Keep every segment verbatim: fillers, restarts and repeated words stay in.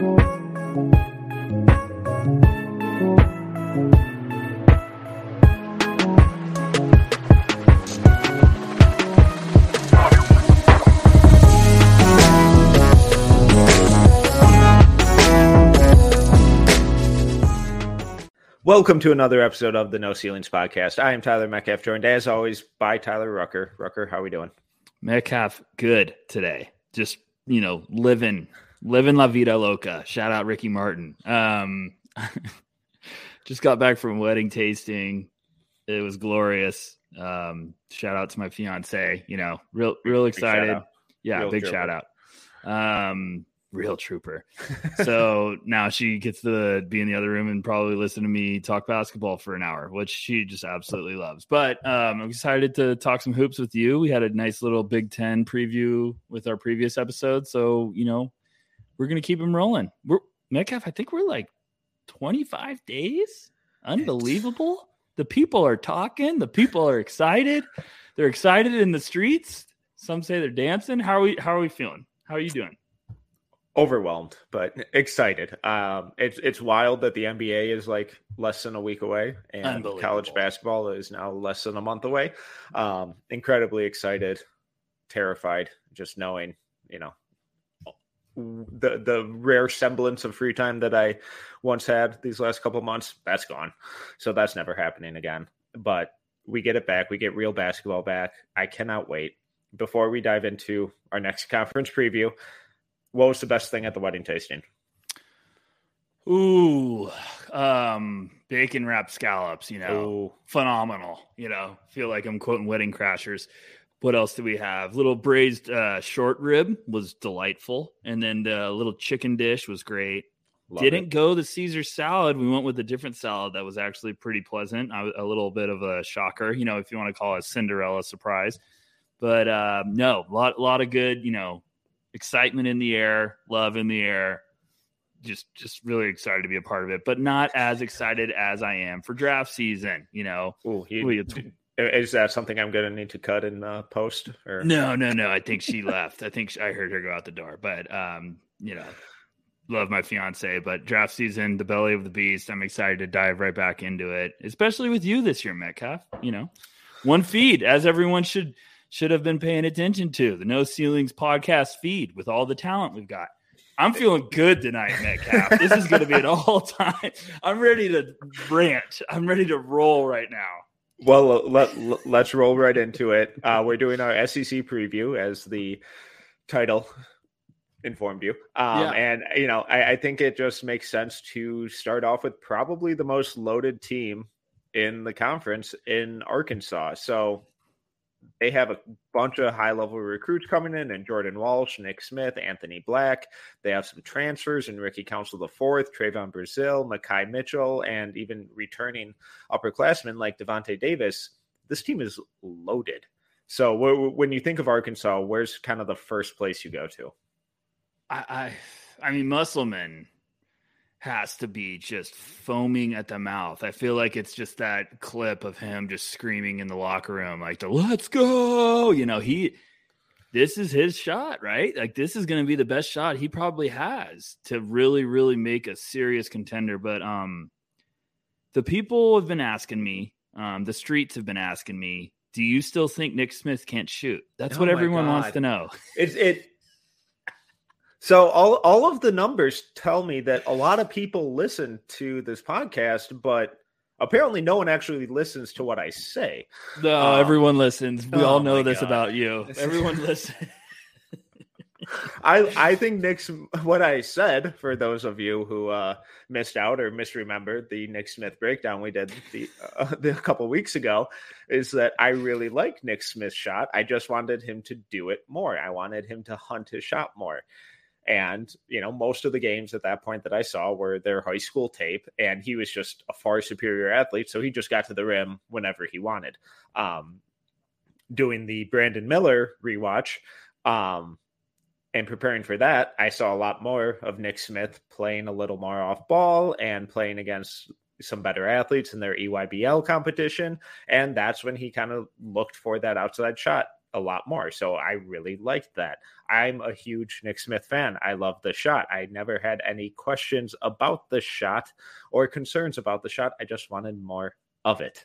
Welcome to another episode of the No Ceilings Podcast. I am Tyler Metcalf, joined as always by Tyler Rucker. Rucker, how are we doing? Metcalf, good today. Just, you know, living, living La Vida Loca. Shout out Ricky Martin. Um, just got back from wedding tasting. It was glorious. Um, shout out to my fiance. You know, real, real excited. Yeah, real big trooper. shout out. Um, real trooper. So now she gets to be in the other room and probably listen to me talk basketball for an hour, which she just absolutely loves. But um, I'm excited to talk some hoops with you. We had a nice little Big Ten preview with our previous episode. So, you know, we're going to keep them rolling. We're Metcalf, I think we're like twenty-five days. Unbelievable. The people are talking. The people are excited. They're excited in the streets. Some say they're dancing. How are we, how are we feeling? How are you doing? Overwhelmed, but excited. Um, it's it's wild that the N B A is like less than a week away, and college basketball is now less than a month away. Um, incredibly excited, terrified, just knowing, you know, the the rare semblance of free time that I once had these last couple of months, that's gone. So that's never happening again. But we get it back. We get real basketball back. I cannot wait. Before we dive into our next conference preview, what was the best thing at the wedding tasting? Ooh, um, bacon wrapped scallops, you know, Ooh. Phenomenal. You know, feel like I'm quoting Wedding Crashers. What else do we have? Little braised uh, short rib was delightful. And then the little chicken dish was great. Love Didn't it. go the Caesar salad. We went with a different salad that was actually pretty pleasant. I, a little bit of a shocker, you know, if you want to call it a Cinderella surprise. But uh, no, a lot, lot of good, you know, excitement in the air, love in the air. Just, just really excited to be a part of it, but not as excited as I am for draft season. You know, Ooh, he, We- is that something I'm going to need to cut in uh, post? Or no, no, no. I think she left. I think she, I heard her go out the door. But um, you know, love my fiance. But draft season, the belly of the beast. I'm excited to dive right back into it, especially with you this year, Metcalf. You know, one feed, as everyone should. Should have been paying attention to the No Ceilings podcast feed with all the talent we've got. I'm feeling good tonight, Metcalf. This is going to be an all time. I'm ready to rant. I'm ready to roll right now. Well, let, let, let's roll right into it. Uh, we're doing our S E C preview, as the title informed you. Um, Yeah. And, you know, I, I think it just makes sense to start off with probably the most loaded team in the conference in Arkansas. So they have a bunch of high-level recruits coming in, and Jordan Walsh, Nick Smith, Anthony Black. They have some transfers, and Ricky Council the Fourth, Trayvon Brazil, Makai Mitchell, and even returning upperclassmen like Devontae Davis. This team is loaded. So w- when you think of Arkansas, where's kind of the first place you go to? I, I, I mean, Musselman has to be just foaming at the mouth. I feel like it's just that clip of him just screaming in the locker room, like the "Let's go!" You know, he. This is his shot, right? Like this is going to be the best shot he probably has to really, really make a serious contender. But um, the people have been asking me, um, the streets have been asking me, do you still think Nick Smith can't shoot? That's Oh what my everyone God. wants to know. It's it. So all all of the numbers tell me that a lot of people listen to this podcast, but apparently no one actually listens to what I say. No, Um, everyone listens. We oh all know my this God. about you. Everyone listens. I I think Nick's what I said, for those of you who uh, missed out or misremembered the Nick Smith breakdown we did the, uh, the a couple weeks ago, is that I really like Nick Smith's shot. I just wanted him to do it more. I wanted him to hunt his shot more. And, you know, most of the games at that point that I saw were their high school tape, and he was just a far superior athlete. So he just got to the rim whenever he wanted. Um, doing the Brandon Miller rewatch um, and preparing for that, I saw a lot more of Nick Smith playing a little more off ball and playing against some better athletes in their E Y B L competition. And that's when he kind of looked for that outside shot. a lot more. So I really liked that. I'm a huge Nick Smith fan. I love the shot. I never had any questions about the shot or concerns about the shot. I just wanted more of it.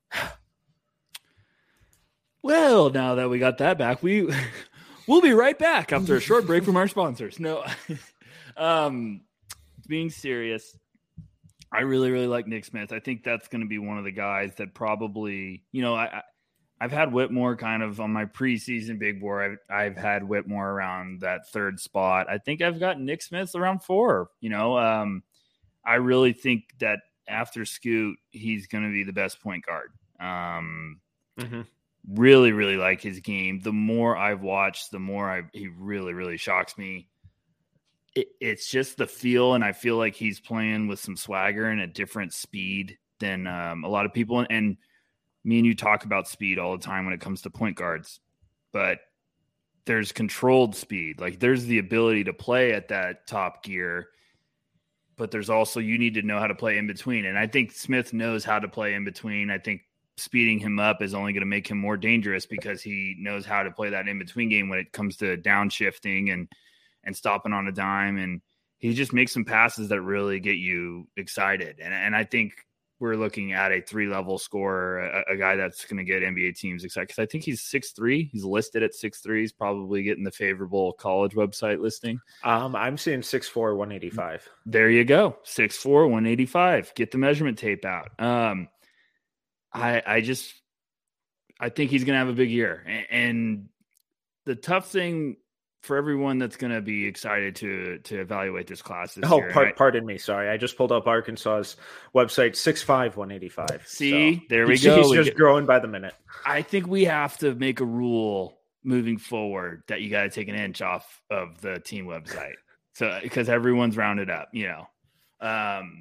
Well, now that we got that back, we we'll be right back after a short break from our sponsors. No, um, being serious, I really, really like Nick Smith. I think that's going to be one of the guys that probably, you know, I, I I've had Whitmore kind of on my preseason big board. I've, I've had Whitmore around that third spot. I think I've got Nick Smith around four. You know, um, I really think that after Scoot, he's going to be the best point guard. Um, mm-hmm. Really, really like his game. The more I've watched, the more I he really, really shocks me. It, it's just the feel, and I feel like he's playing with some swagger and a different speed than um, a lot of people. And, and me and you talk about speed all the time when it comes to point guards, but there's controlled speed. Like there's the ability to play at that top gear, but there's also, you need to know how to play in between. And I think Smith knows how to play in between. I think speeding him up is only going to make him more dangerous because he knows how to play that in between game when it comes to downshifting and, and stopping on a dime. And he just makes some passes that really get you excited. And, and I think we're looking at a three-level scorer, a, a guy that's going to get N B A teams excited. Because I think he's six three. He's listed at six three. He's probably getting the favorable college website listing. Um, I'm seeing six four, one eighty-five. There you go. six four, one eighty-five. Get the measurement tape out. Um, I I just – I think he's going to have a big year. And, and the tough thing – for everyone that's going to be excited to to evaluate this class this oh, year. Par- pardon me. Sorry. I just pulled up Arkansas's website, six five, one eighty-five. See, so there we he's, go. He's we just get, growing by the minute. I think we have to make a rule moving forward that you got to take an inch off of the team website. So, because everyone's rounded up, you know. Um,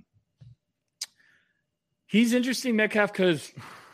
he's interesting, Metcalf, because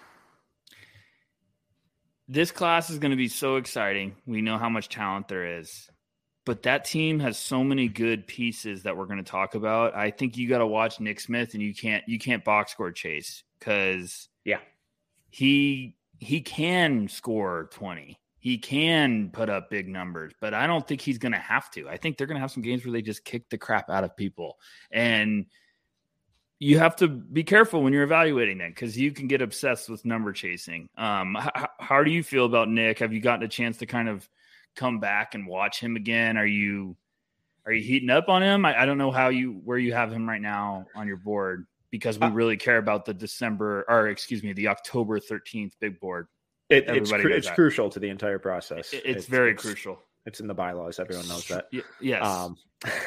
this class is going to be so exciting. We know how much talent there is, but that team has so many good pieces that we're going to talk about. I think you got to watch Nick Smith, and you can't you can't box score Chase because yeah, he he can score twenty. He can put up big numbers, but I don't think he's going to have to. I think they're going to have some games where they just kick the crap out of people, and you have to be careful when you're evaluating that because you can get obsessed with number chasing. Um, how, how do you feel about Nick? Have you gotten a chance to kind of come back and watch him again? Are you are you heating up on him? I, I don't know how you where you have him right now on your board because we really care about the December or excuse me the October thirteenth big board. It, it's cru- it's that. crucial to the entire process. It, it's, it's very it's, crucial. It's in the bylaws. Everyone knows that. Yes. Um,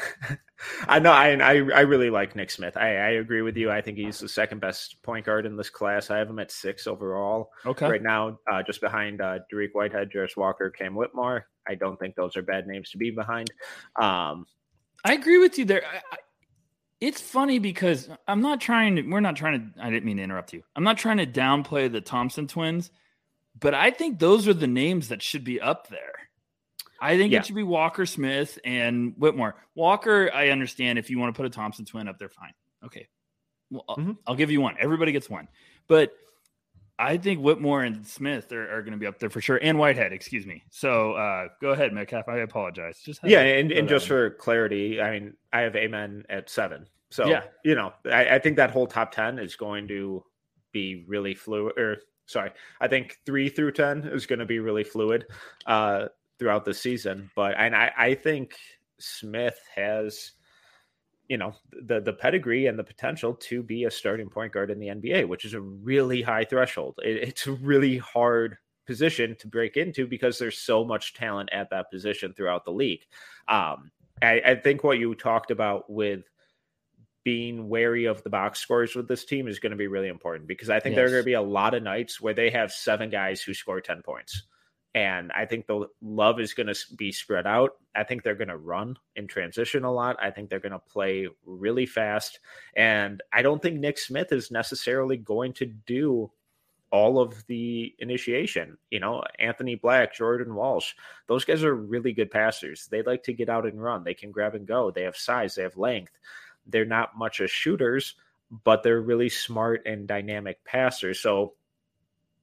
I know. I, I I really like Nick Smith. I, I agree with you. I think he's the second best point guard in this class. I have him at six overall. Okay. Right now, uh, just behind uh, Dariq Whitehead, Jarace Walker, Cam Whitmore. I don't think those are bad names to be behind. Um, I agree with you there. I, I, it's funny because I'm not trying to. We're not trying to. I didn't mean to interrupt you. I'm not trying to downplay the Thompson twins, but I think those are the names that should be up there. I think yeah. it should be Walker, Smith, and Whitmore. Walker, I understand if you want to put a Thompson twin up there, fine. Okay. Well, I'll, mm-hmm. I'll give you one. Everybody gets one. But I think Whitmore and Smith are, are going to be up there for sure. And Whitehead, excuse me. So uh, go ahead, Metcalf. I apologize. Just Yeah, and, and just for clarity, I mean, I have Amen at seven. So, yeah. you know, I, I think that whole top ten is going to be really fluid. Or, sorry, I think three through ten is going to be really fluid. Uh throughout the season. But and I, I think Smith has, you know, the, the pedigree and the potential to be a starting point guard in the N B A, which is a really high threshold. It, it's a really hard position to break into because there's so much talent at that position throughout the league. Um, I, I think what you talked about with being wary of the box scores with this team is going to be really important because I think yes. there are going to be a lot of nights where they have seven guys who score ten points. And I think the love is going to be spread out. I think they're going to run in transition a lot. I think they're going to play really fast. And I don't think Nick Smith is necessarily going to do all of the initiation. You know, Anthony Black, Jordan Walsh, those guys are really good passers. They like to get out and run. They can grab and go. They have size. They have length. They're not much as shooters, but they're really smart and dynamic passers. So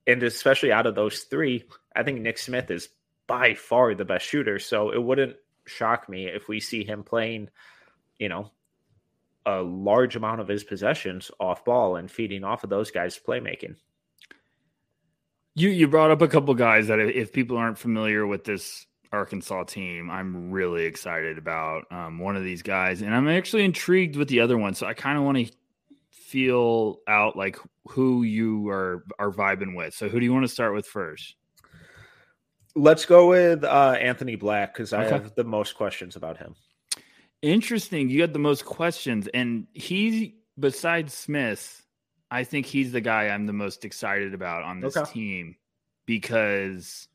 and especially out of those three, I think Nick Smith is by far the best shooter. So it wouldn't shock me if we see him playing, you know, a large amount of his possessions off ball and feeding off of those guys' playmaking. You you brought up a couple guys that if people aren't familiar with this Arkansas team, I'm really excited about um, one of these guys, and I'm actually intrigued with the other one. So I kind of want to feel out like who you are are vibing with. So who do you want to start with first? Let's go with uh, Anthony Black because I Okay. have the most questions about him. Interesting. You got the most questions, and he, besides Smith, I think he's the guy I'm the most excited about on this Okay. team because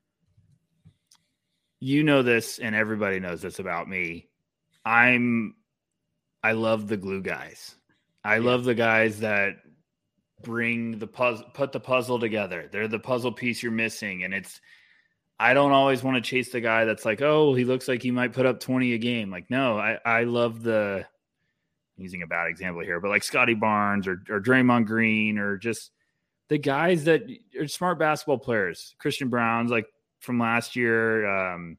you know this, and everybody knows this about me. I'm, I love the glue guys. I Yeah. love the guys that bring the puzzle, put the puzzle together. They're the puzzle piece you're missing, and it's. I don't always want to chase the guy that's like, oh, he looks like he might put up twenty a game. Like, no, I, I love the I'm using a bad example here, but like Scotty Barnes or, or Draymond Green or just the guys that are smart basketball players. Christian Brown's like from last year. Um,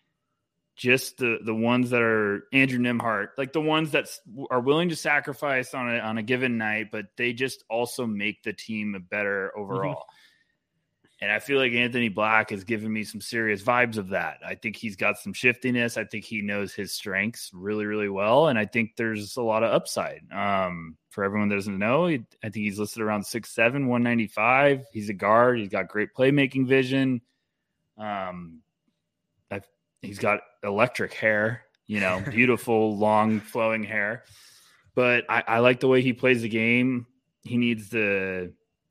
just the the ones that are Andrew Nimhart, like the ones that are willing to sacrifice on a on a given night, but they just also make the team better overall. Mm-hmm. And I feel like Anthony Black has given me some serious vibes of that. I think he's got some shiftiness. I think he knows his strengths really, really well. And I think there's a lot of upside. Um, for everyone that doesn't know, he, I think he's listed around six seven, one ninety-five. He's a guard. He's got great playmaking vision. Um, I've, he's got electric hair, you know, beautiful, long, flowing hair. But I, I like the way he plays the game. He needs to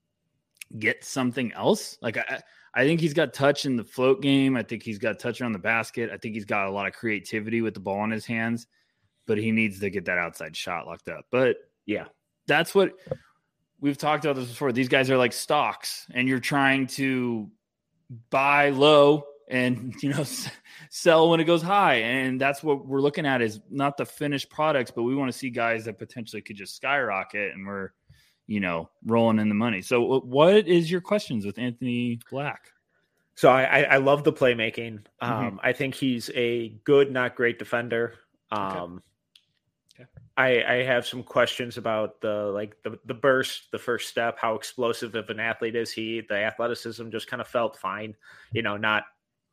get something else. Like I, I think he's got touch in the float game. I think he's got touch around the basket. I think he's got a lot of creativity with the ball in his hands, but he needs to get that outside shot locked up. But yeah, that's what we've talked about this before. These guys are like stocks, and you're trying to buy low and, you know, sell when it goes high. And that's what we're looking at is not the finished products, but we want to see guys that potentially could just skyrocket, and we're, you know, rolling in the money. So what is your questions with Anthony Black? So I, I love the playmaking. Um, Mm-hmm. I think he's a good, not great defender. Um, okay. Okay. I, I have some questions about the, like the, the burst, the first step, how explosive of an athlete is he? The athleticism just kind of felt fine, you know, not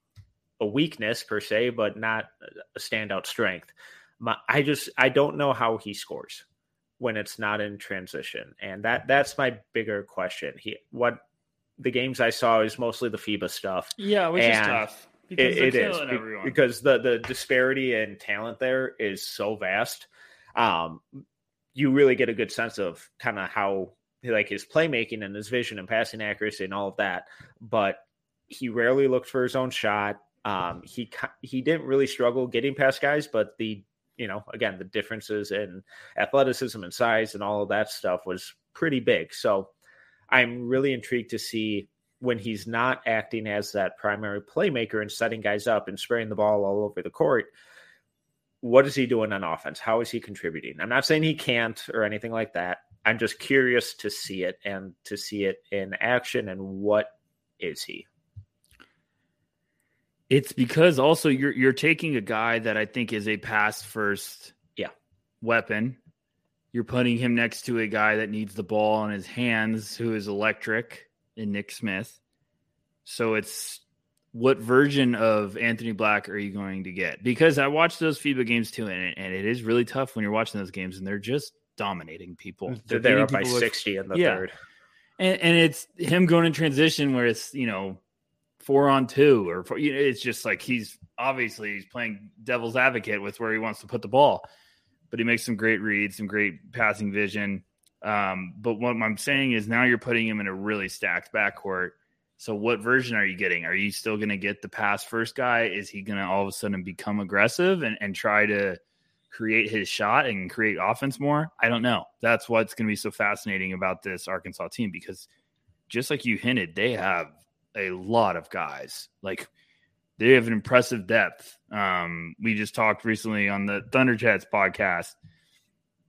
a weakness per se, but not a standout strength. My, I just, I don't know how he scores when it's not in transition. And that that's my bigger question. He, what the games I saw is mostly the FIBA stuff. Yeah, which and is tough. Because it, it is everyone. because the, the disparity in talent there is so vast. Um, you really get a good sense of kind of how like his playmaking and his vision and passing accuracy and all of that, but he rarely looked for his own shot. Um, he, he didn't really struggle getting past guys, but the, you know, again, the differences in athleticism and size and all of that stuff was pretty big. So I'm really intrigued to see when he's not acting as that primary playmaker and setting guys up and spraying the ball all over the court. What is he doing on offense? How is he contributing? I'm not saying he can't or anything like that. I'm just curious to see it and to see it in action. And what is he? It's because also you're you're taking a guy that I think is a pass first yeah. weapon. You're putting him next to a guy that needs the ball in his hands, who is electric, in Nick Smith. So it's what version of Anthony Black are you going to get? Because I watched those FIBA games too, and it, and it is really tough when you're watching those games, and they're just dominating people. They're, they're up by sixty with, in the yeah. third. And, and it's him going in transition where it's, you know, four on two or four, you know, it's just like he's obviously he's playing devil's advocate with where he wants to put the ball, but he makes some great reads, some great passing vision. Um, but what I'm saying is now you're putting him in a really stacked backcourt. So what version are you getting? Are you still going to get the pass first guy? Is he going to all of a sudden become aggressive and, and try to create his shot and create offense more? I don't know. That's what's going to be so fascinating about this Arkansas team, because just like you hinted, they have a lot of guys. Like they have an impressive depth. Um, we just talked recently on the Thunder Chats podcast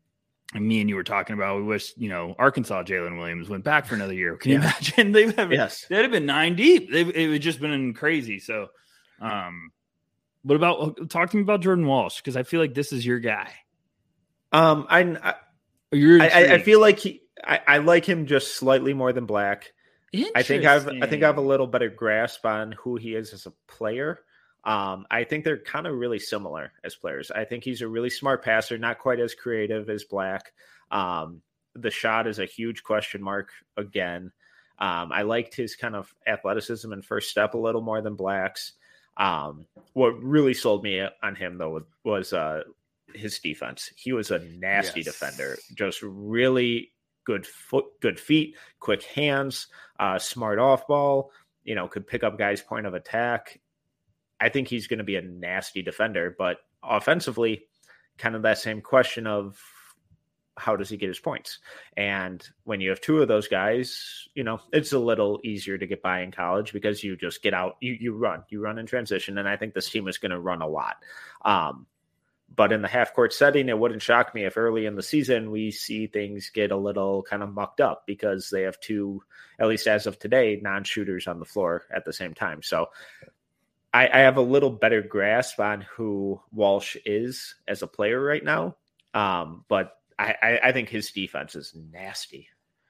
And me and you were talking about, we wish, you know, Arkansas Jalen Williams went back for another year. Can you yeah. imagine? They would have, yes. they'd have been nine deep. They, it would just been crazy. So, um, what about, talk to me about Jordan Walsh, because I feel like this is your guy. Um, I, I, I, I feel like he, I, I like him just slightly more than Black. I think I've, I think I have a little better grasp on who he is as a player. Um, I think they're kind of really similar as players. I think he's a really smart passer, not quite as creative as Black. Um, the shot is a huge question mark again. Um, I liked his kind of athleticism and first step a little more than Black's. Um, what really sold me on him, though, was uh, his defense. He was a nasty yes. defender, just really good foot, good feet, quick hands, uh, smart off ball, you know, could pick up guys' point of attack. I think he's going to be a nasty defender, but offensively, kind of that same question of how does he get his points? And when you have two of those guys, you know, it's a little easier to get by in college because you just get out, you, you run, you run in transition. And I think this team is going to run a lot. Um, but in the half court setting, it wouldn't shock me if early in the season we see things get a little kind of mucked up because they have two, at least as of today, non-shooters on the floor at the same time. So I, I have a little better grasp on who Walsh is as a player right now. Um, but I, I, I think his defense is nasty.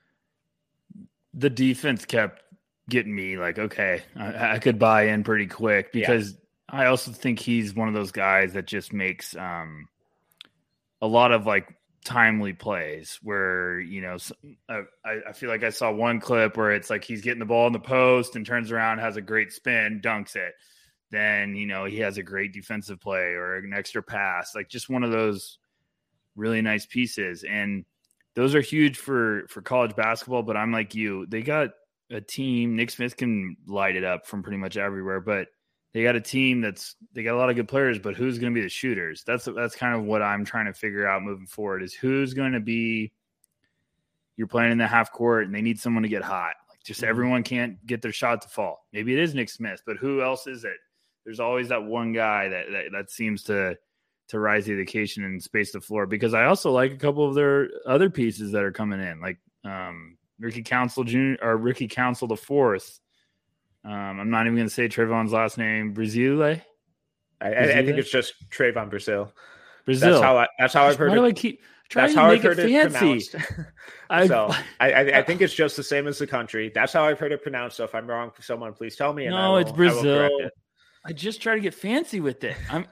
The defense kept getting me like, okay, I, I could buy in pretty quick because yeah. I also think he's one of those guys that just makes um, a lot of like timely plays where, you know, I, I feel like I saw one clip where it's like he's getting the ball in the post and turns around, has a great spin, dunks it. Then, you know, he has a great defensive play or an extra pass, like just one of those really nice pieces. And those are huge for, for college basketball. But I'm like you, they got a team. Nick Smith can light it up from pretty much everywhere, but they got a team that's, they got a lot of good players, but who's going to be the shooters? That's, that's kind of what I'm trying to figure out moving forward is who's going to be, you're playing in the half court and they need someone to get hot. Like just mm-hmm. everyone can't get their shot to fall. Maybe it is Nick Smith, but who else is it? There's always that one guy that, that, that seems to, to rise to the occasion and space the floor, because I also like a couple of their other pieces that are coming in, like um, Ricky Council Junior or Ricky Council the fourth. Um, I'm not even going to say Trayvon's last name. Brazile. I, I, I think it's just Trayvon Brazil. Brazil. That's how I, that's how I've heard Why it. do I keep that's how I've heard it, it pronounced. I, so I, I, I think it's just the same as the country. That's how I've heard it pronounced. So if I'm wrong, someone please tell me. And no, I will, it's Brazil. I will correct it. I just try to get fancy with it. I'm.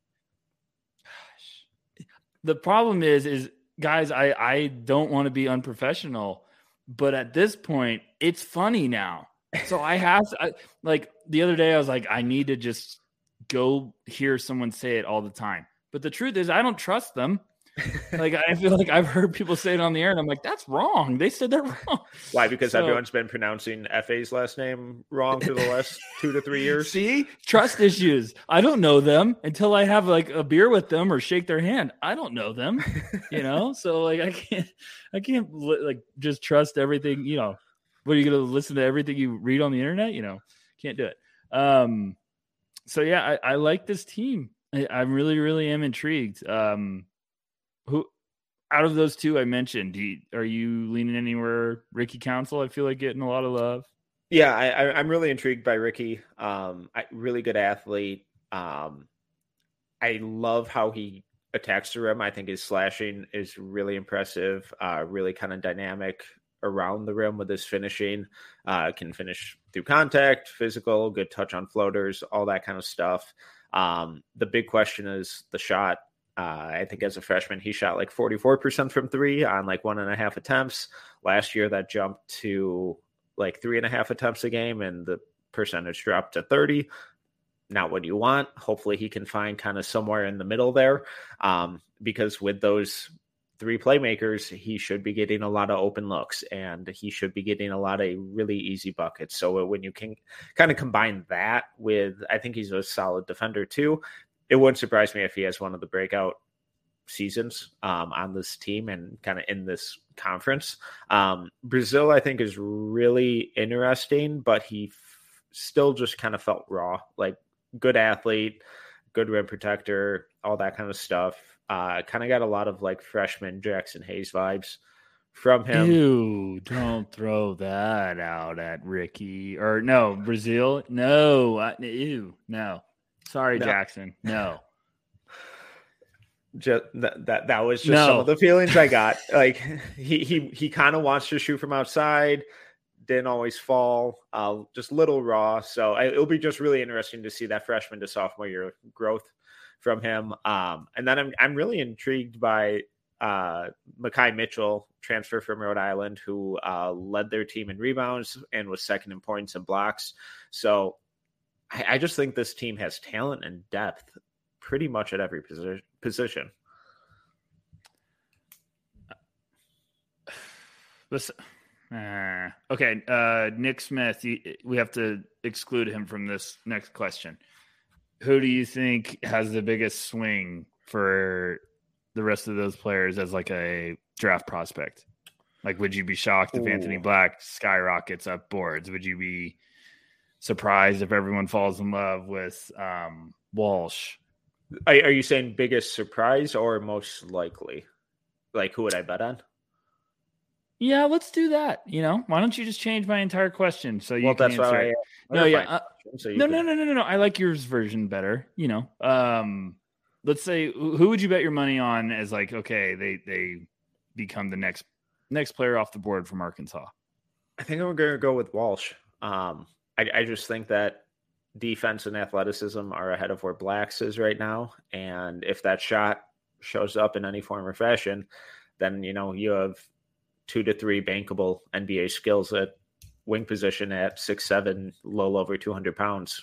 Gosh, the problem is, is guys, I I don't want to be unprofessional, but at this point, it's funny now. So I have to, I, like the other day, I was like, I need to just go hear someone say it all the time. But the truth is, I don't trust them. Like I feel like I've heard people say it on the air, and I'm like, that's wrong. They said that wrong. Why? Because so, everyone's been pronouncing F A's last name wrong for the last two to three years. See, trust issues. I don't know them until I have like a beer with them or shake their hand. I don't know them, you know. So like, I can't, I can't like just trust everything. You know, what are you going to listen to everything you read on the internet? You know, can't do it. Um, so yeah, I, I like this team. I, I really, really am intrigued. Um. Who, out of those two I mentioned, do you, are you leaning anywhere? Ricky Council, I feel like getting a lot of love. Yeah, I, I, I'm really intrigued by Ricky. Um, I, really good athlete. Um, I love how he attacks the rim. I think his slashing is really impressive. Uh, really kind of dynamic around the rim with his finishing. Uh, can finish through contact, physical, good touch on floaters, all that kind of stuff. Um, the big question is the shot. Uh, I think as a freshman, he shot like forty-four percent from three on like one and a half attempts. Last year, that jumped to like three and a half attempts a game, and the percentage dropped to thirty. Not what you want. Hopefully, he can find kind of somewhere in the middle there, um, because with those three playmakers, he should be getting a lot of open looks, and he should be getting a lot of really easy buckets. So when you can kind of combine that with, I think he's a solid defender too. It wouldn't surprise me if he has one of the breakout seasons um, on this team and kind of in this conference. Um, Brazil, I think, is really interesting, but he f- still just kind of felt raw, like good athlete, good rim protector, all that kind of stuff. Uh, kind of got a lot of like freshman Jackson Hayes vibes from him. Ew, don't throw that out at Ricky. Or no, Brazil. No, I, ew, no. Sorry, No. Jackson. No. Just that, that that was just No. some of the feelings I got. Like he he he kind of wants to shoot from outside, didn't always fall, uh, just little raw. So I, it'll be just really interesting to see that freshman to sophomore year growth from him. Um, and then I'm I'm really intrigued by uh, Makai Mitchell, transfer from Rhode Island, who uh, led their team in rebounds and was second in points and blocks. So I, I just think this team has talent and depth pretty much at every position. position. Listen, uh, okay, uh, Nick Smith, you, we have to exclude him from this next question. Who do you think has the biggest swing for the rest of those players as like a draft prospect? Like, would you be shocked if Ooh. Anthony Black skyrockets up boards? Would you be surprised if everyone falls in love with um, Walsh? Are, are you saying biggest surprise or most likely? Like, who would I bet on? Yeah, let's do that. You know, why don't you just change my entire question so you Well, can that's answer why it? I, No, yeah, uh, so no, can... no, no, no, no, no. I like yours version better. You know, um, let's say who would you bet your money on as like, okay, they they become the next next player off the board from Arkansas? I think I'm going to go with Walsh. Um, I, I just think that defense and athleticism are ahead of where Black's is right now, and if that shot shows up in any form or fashion, then you know you have two to three bankable N B A skills at wing position at six seven, little over two hundred pounds.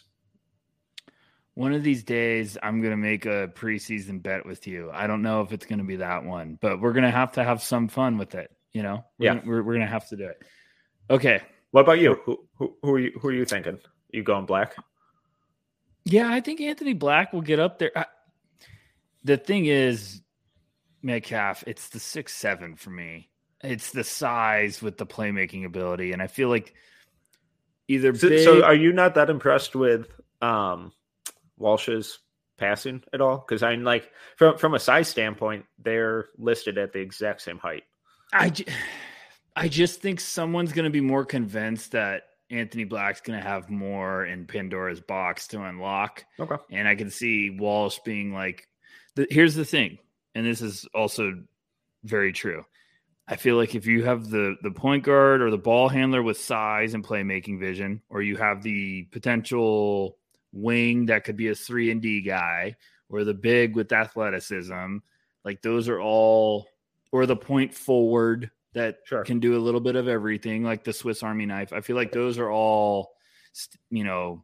One of these days, I'm going to make a preseason bet with you. I don't know if it's going to be that one, but we're going to have to have some fun with it. You know, we're yeah, gonna, we're, we're going to have to do it. Okay. What about you? Who, who, who are you, who are you thinking? You going Black? Yeah, I think Anthony Black will get up there. I, the thing is, Metcalf, it's the six seven for me. It's the size with the playmaking ability, and I feel like either so, big... so are you not that impressed with um, Walsh's passing at all? Because I'm like, from from a size standpoint, they're listed at the exact same height. I, I just think someone's going to be more convinced that Anthony Black's going to have more in Pandora's box to unlock. Okay. And I can see Walsh being like, the, here's the thing. And this is also very true. I feel like if you have the, the point guard or the ball handler with size and playmaking vision, or you have the potential wing that could be a three and D guy, or the big with athleticism, like those are all, or the point forward that sure. can do a little bit of everything, like the Swiss Army knife. I feel like those are all, you know,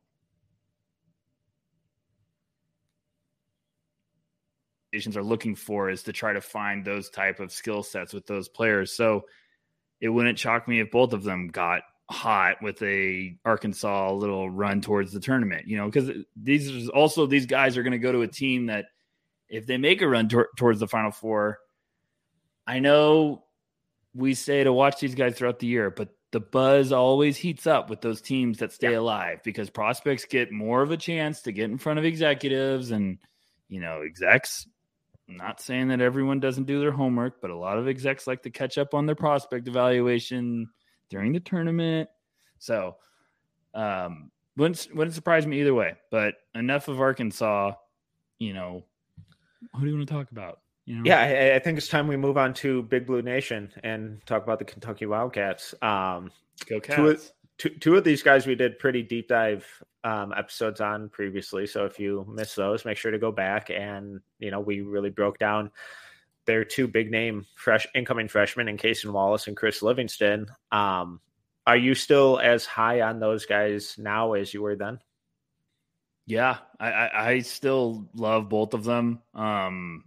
are looking for is to try to find those type of skill sets with those players. So it wouldn't shock me if both of them got hot with a Arkansas little run towards the tournament, you know, because these is also, these guys are going to go to a team that if they make a run tor- towards the Final Four, I know we say to watch these guys throughout the year, but the buzz always heats up with those teams that stay yeah. alive because prospects get more of a chance to get in front of executives and, you know, execs. I'm not saying that everyone doesn't do their homework, but a lot of execs like to catch up on their prospect evaluation during the tournament. So um, wouldn't, wouldn't surprise me either way, but enough of Arkansas. You know, who do you want to talk about? You know? Yeah, I, I think it's time we move on to Big Blue Nation and talk about the Kentucky Wildcats. Um, Go Cats. Two of, two, two of these guys we did pretty deep dive um, episodes on previously. So if you missed those, make sure to go back. And, you know, we really broke down their two big name fresh incoming freshmen in Cason Wallace and Chris Livingston. Um, are you still as high on those guys now as you were then? Yeah, I, I, I still love both of them. Um,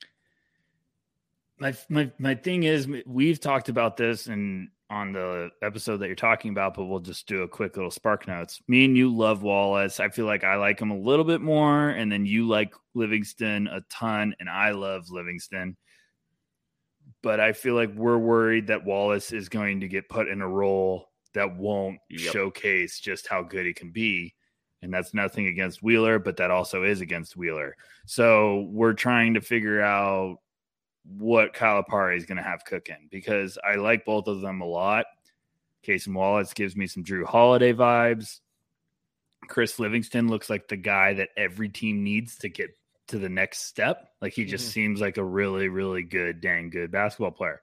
my, my, my thing is we've talked about this and on the episode that you're talking about, but we'll just do a quick little spark notes. Me and you love Wallace. I feel like I like him a little bit more. And then you like Livingston a ton. And I love Livingston, but I feel like we're worried that Wallace is going to get put in a role that won't yep. showcase just how good he can be. And that's nothing against Wheeler, but that also is against Wheeler. So we're trying to figure out what Calipari is going to have cooking, because I like both of them a lot. Casey Wallace gives me some Drew Holiday vibes. Chris Livingston looks like the guy that every team needs to get to the next step. Like he just mm-hmm. seems like a really, really good, dang good basketball player.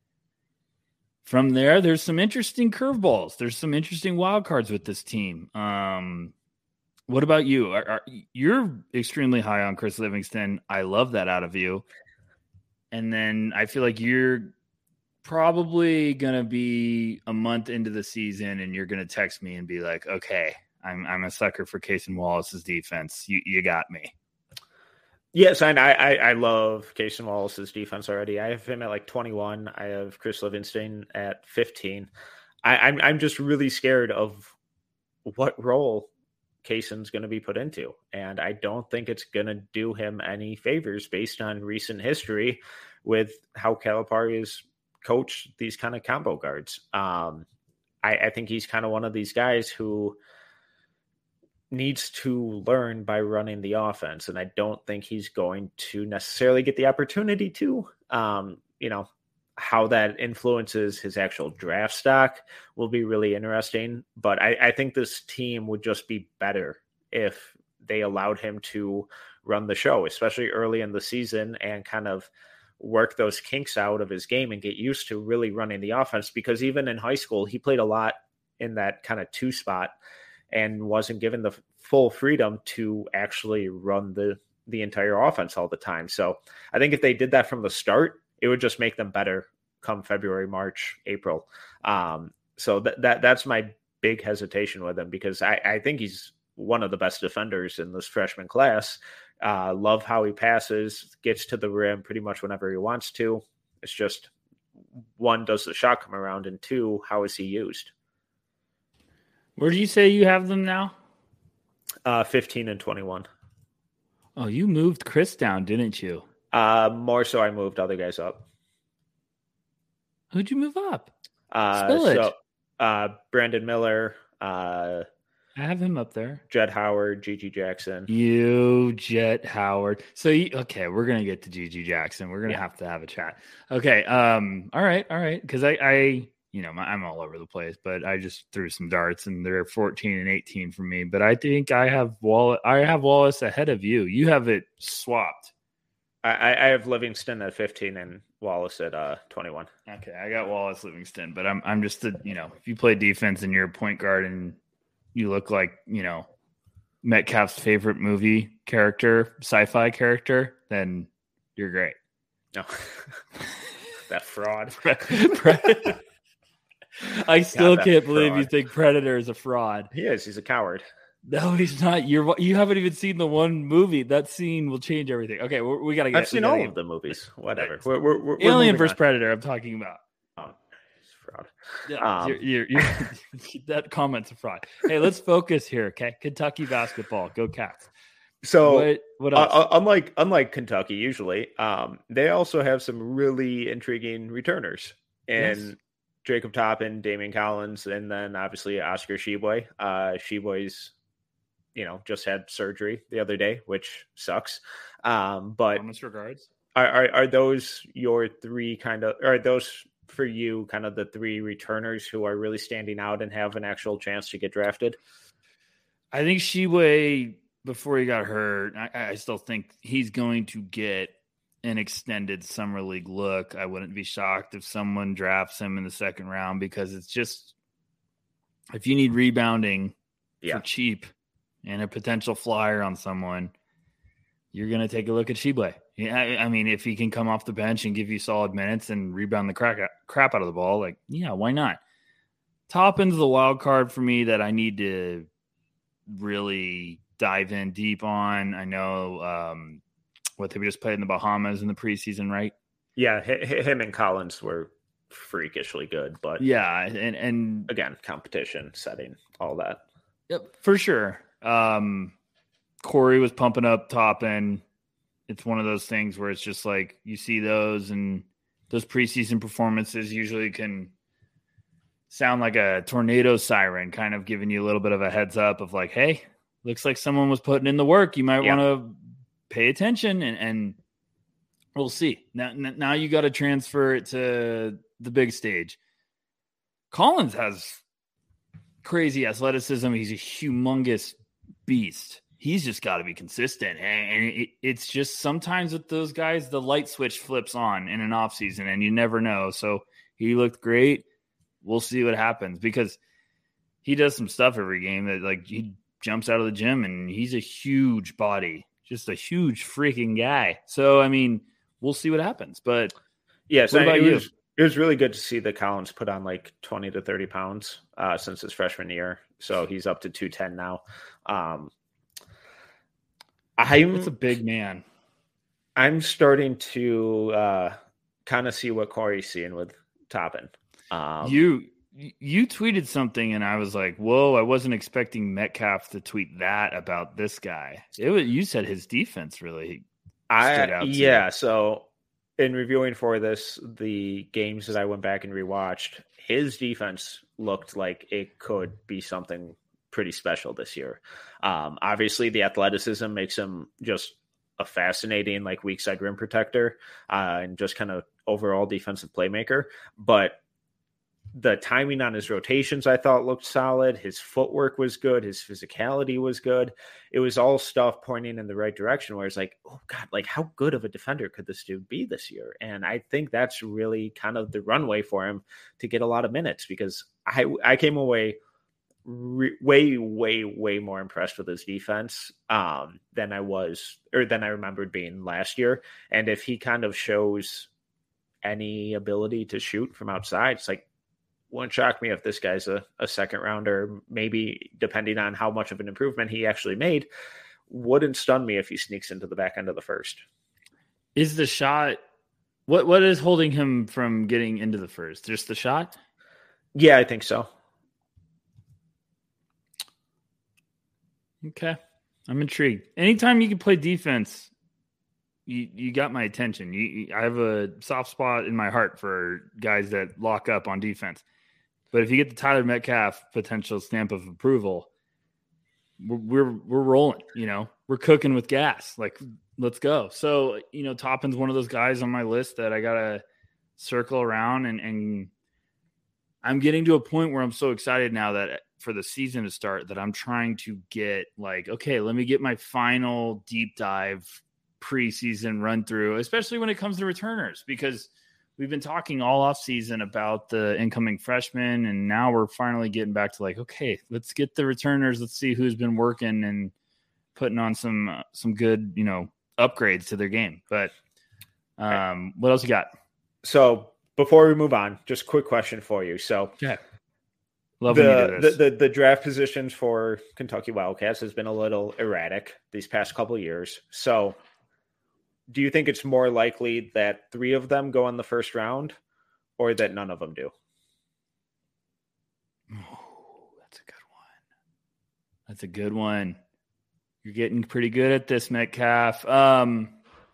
From there, there's some interesting curveballs. There's some interesting wild cards with this team. Um, what about you? Are, are, you're extremely high on Chris Livingston. I love that out of you. And then I feel like you're probably going to be a month into the season and you're going to text me and be like, okay, I'm I'm a sucker for Cason Wallace's defense. You you got me. Yes, and I, I, I love Cason Wallace's defense already. I have him at like twenty-one. I have Chris Livingston at fifteen. I, I'm I'm just really scared of what role Cason's going to be put into, and I don't think it's going to do him any favors based on recent history with how Calipari has coached these kind of combo guards. Um, I, I think he's kind of one of these guys who needs to learn by running the offense. And I don't think he's going to necessarily get the opportunity to, um, you know, how that influences his actual draft stock will be really interesting. But I, I think this team would just be better if they allowed him to run the show, especially early in the season, and kind of work those kinks out of his game and get used to really running the offense. Because even in high school, he played a lot in that kind of two spot and wasn't given the full freedom to actually run the, the entire offense all the time. So I think if they did that from the start, it would just make them better come February, March, April. Um, so that, that that's my big hesitation with him, because I, I think he's one of the best defenders in this freshman class. Uh, love how he passes, gets to the rim pretty much whenever he wants to. It's just, one, does the shot come around? And two, how is he used? Where do you say you have them now? Uh, fifteen and twenty-one. Oh, you moved Chris down, didn't you? Uh, more so I moved other guys up. Who'd you move up? Uh, Spill it. So, uh, Brandon Miller. Uh, I have him up there. Jett Howard, Gigi Jackson. You, Jett Howard. So, you, okay, we're going to get to Gigi Jackson. We're going to yeah. have to have a chat. Okay. Um. All right. All right. Because I, I, you know, I'm all over the place, but I just threw some darts and they're fourteen and eighteen for me. But I think I have Wallace, I have Wallace ahead of you. You have it swapped. I, I have Livingston at fifteen and Wallace at uh, twenty-one. Okay, I got Wallace Livingston, but I'm I'm just a, you know, if you play defense and you're a point guard and you look like, you know, Metcalf's favorite movie character, sci-fi character, then you're great. No, that fraud. I still God, can't believe fraud. You think Predator is a fraud. He is. He's a coward. No, he's not. You're you haven't even seen the one movie. That scene will change everything. Okay, we're, we gotta get. I've seen all get. of the movies. Whatever. We're, we're, we're, Alien we're versus on. Predator. I'm talking about. Oh, fraud. Yeah, um, you're, you're, you're, that comment's a fraud. Hey, let's focus here. Okay, Kentucky basketball. Go Cats. So, what, what else? Uh, unlike unlike Kentucky, usually, um, they also have some really intriguing returners and. Yes. Jacob Toppin, Damian Collins, and then obviously Oscar Tshiebwe. Uh, Tshiebwe's, you know, just had surgery the other day, which sucks. Um, but Honest regards. Are, are are those your three kind of? Are those for you kind of the three returners who are really standing out and have an actual chance to get drafted? I think Tshiebwe, before he got hurt, I, I still think he's going to get an extended summer league look. I wouldn't be shocked if someone drafts him in the second round, because it's just, if you need rebounding yeah. for cheap and a potential flyer on someone, you're going to take a look at Tshiebwe. Yeah, I, I mean, if he can come off the bench and give you solid minutes and rebound the crap, crap out of the ball, like, yeah, why not? Toppin's the wild card for me that I need to really dive in deep on. I know, um, what they just played in the Bahamas in the preseason, right? Yeah, him and Collins were freakishly good, but yeah, and and again, competition setting, all that. Yep, for sure. Um, Corey was pumping up Toppin. It's one of those things where it's just like you see those, and those preseason performances usually can sound like a tornado siren, kind of giving you a little bit of a heads up of like, hey, looks like someone was putting in the work. You might Yeah. want to pay attention, and, and we'll see. Now, now you got to transfer it to the big stage. Collins has crazy athleticism. He's a humongous beast. He's just got to be consistent. And it, it's just sometimes with those guys, the light switch flips on in an offseason, and you never know. So he looked great. We'll see what happens, because he does some stuff every game that, like, he jumps out of the gym and he's a huge body, just a huge freaking guy. So, I mean, we'll see what happens. But yes, what about it you? was, it was really good to see that Collins put on like twenty to thirty pounds uh, since his freshman year. So he's up to two ten now. Um, I'm, It's a big man. I'm starting to uh, kind of see what Corey's seeing with Toppin. Um, you you tweeted something, and I was like, "Whoa!" I wasn't expecting Metcalf to tweet that about this guy. It was, you said his defense really stood I out. To yeah. you. So in reviewing for this, the games that I went back and rewatched, his defense looked like it could be something pretty special this year. Um, obviously, the athleticism makes him just a fascinating, like, weak side rim protector uh, and just kind of overall defensive playmaker. But the timing on his rotations, I thought, looked solid. His footwork was good. His physicality was good. It was all stuff pointing in the right direction where it's like, oh, God, like, how good of a defender could this dude be this year? And I think that's really kind of the runway for him to get a lot of minutes, because I, I came away re- way, way, way more impressed with his defense um, than I was, or than I remembered being last year. And if he kind of shows any ability to shoot from outside, it's like, wouldn't shock me if this guy's a, a second rounder, maybe depending on how much of an improvement he actually made. Wouldn't stun me if he sneaks into the back end of the first. Is the shot what what is holding him from getting into the first? Just the shot? Yeah, I think so. Okay. I'm intrigued. Anytime you can play defense, you you got my attention. You, you I have a soft spot in my heart for guys that lock up on defense. But if you get the Tyler Metcalf potential stamp of approval, we're, we're we're rolling. You know, we're cooking with gas. Like, let's go. So, you know, Toppin's one of those guys on my list that I gotta circle around, and and I'm getting to a point where I'm so excited now that for the season to start that I'm trying to get, like, okay, let me get my final deep dive preseason run through, especially when it comes to returners, because we've been talking all off season about the incoming freshmen, and now we're finally getting back to, like, okay, let's get the returners. Let's see who's been working and putting on some uh, some good, you know, upgrades to their game. But um, what else you got? So before we move on, just a quick question for you. So yeah, love the, when you do this. The, the the draft positions for Kentucky Wildcats has been a little erratic these past couple of years. So do you think it's more likely that three of them go in the first round, or that none of them do? Oh, that's a good one. That's a good one. You're getting pretty good at this, Metcalf. Um,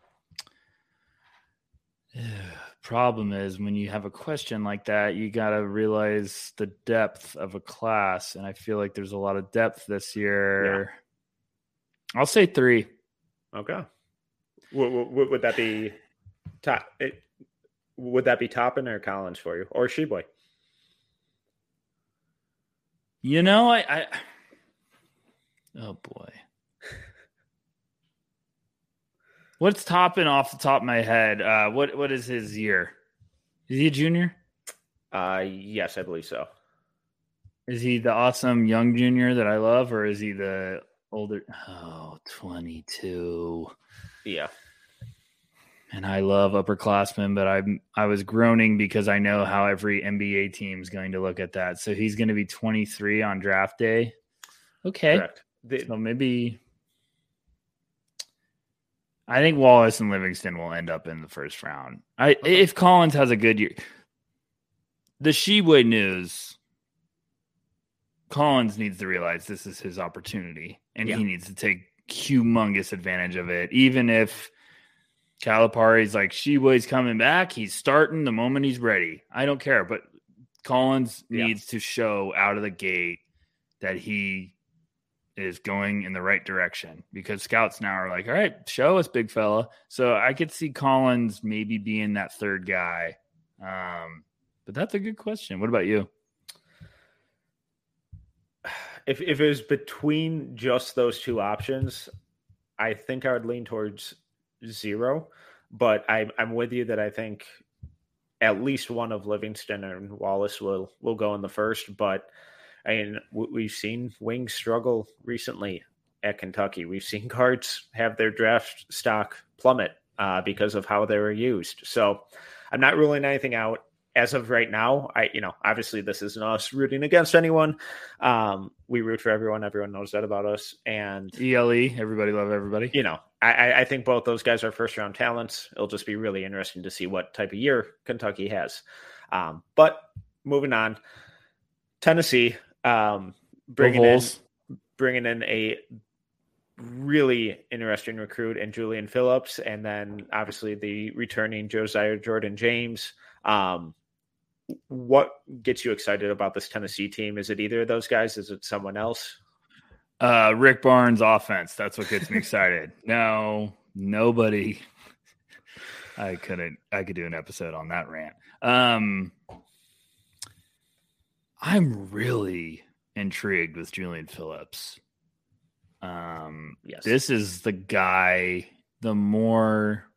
problem is, when you have a question like that, you got to realize the depth of a class. And I feel like there's a lot of depth this year. Yeah. I'll say three. Okay. Would, would, would that be top? It, would that be Toppin or Collins for you, or Sheboy? You know, I, I oh boy, what's Toppin off the top of my head? Uh, what what is his year? Is he a junior? Uh, yes, I believe so. Is he the awesome young junior that I love, or is he the older? Oh, twenty-two. Yeah. And I love upperclassmen, but I'm I was groaning because I know how every N B A team is going to look at that. So he's going to be twenty-three on draft day. Okay. Correct. The, so maybe I think Wallace and Livingston will end up in the first round. I okay. If Collins has a good year. The Sheboy news, Collins needs to realize this is his opportunity, and yeah. he needs to take humongous advantage of it, even if Calipari's like, Sheboy's coming back. He's starting the moment he's ready. I don't care. But Collins yeah. needs to show out of the gate that he is going in the right direction, because scouts now are like, all right, show us, big fella. So I could see Collins maybe being that third guy. Um, but that's a good question. What about you? If if it was between just those two options, I think I would lean towards zero. But I, I'm with you that I think at least one of Livingston and Wallace will will go in the first. But I mean, we've seen wings struggle recently at Kentucky. We've seen guards have their draft stock plummet uh, because of how they were used. So I'm not ruling anything out. As of right now, I, you know, obviously this isn't us rooting against anyone. Um, we root for everyone. Everyone knows that about us. And E L E, everybody love everybody. You know, I, I think both those guys are first round talents. It'll just be really interesting to see what type of year Kentucky has. Um, but moving on, Tennessee, um, bringing in, bringing in a really interesting recruit in Julian Phillips, and then obviously the returning Josiah Jordan James. Um, What gets you excited about this Tennessee team? Is it either of those guys? Is it someone else? Uh, Rick Barnes offense. That's what gets me excited. No, nobody. I couldn't, I could do an episode on that rant. Um, I'm really intrigued with Julian Phillips. Um, yes. This is the guy, the more,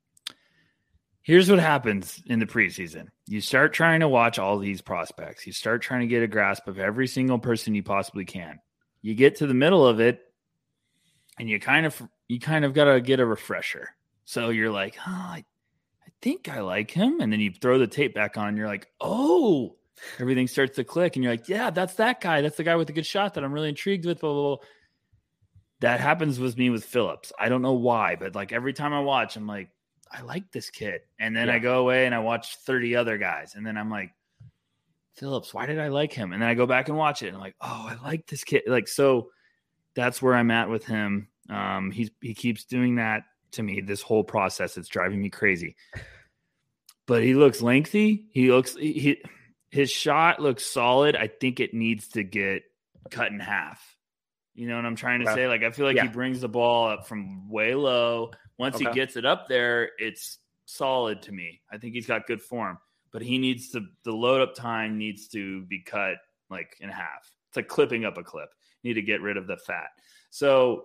here's what happens in the preseason. You start trying to watch all these prospects. You start trying to get a grasp of every single person you possibly can. You get to the middle of it, and you kind of you kind of got to get a refresher. So you're like, oh, I, I think I like him. And then you throw the tape back on, and you're like, oh, everything starts to click. And you're like, yeah, that's that guy. That's the guy with the good shot that I'm really intrigued with. Blah, blah, blah. That happens with me with Phillips. I don't know why, but like every time I watch, I'm like, I like this kid. And then yeah. I go away and I watch thirty other guys. And then I'm like, Phillips, why did I like him? And then I go back and watch it. And I'm like, oh, I like this kid. Like, so that's where I'm at with him. Um, he's, he keeps doing that to me, this whole process. It's driving me crazy. But he looks lengthy. He looks, he, his shot looks solid. I think it needs to get cut in half. You know what I'm trying to okay. say? Like, I feel like yeah. he brings the ball up from way low. Once okay. he gets it up there, it's solid to me. I think he's got good form, but he needs to, the load up time needs to be cut like in half. It's like clipping up a clip. You need to get rid of the fat. So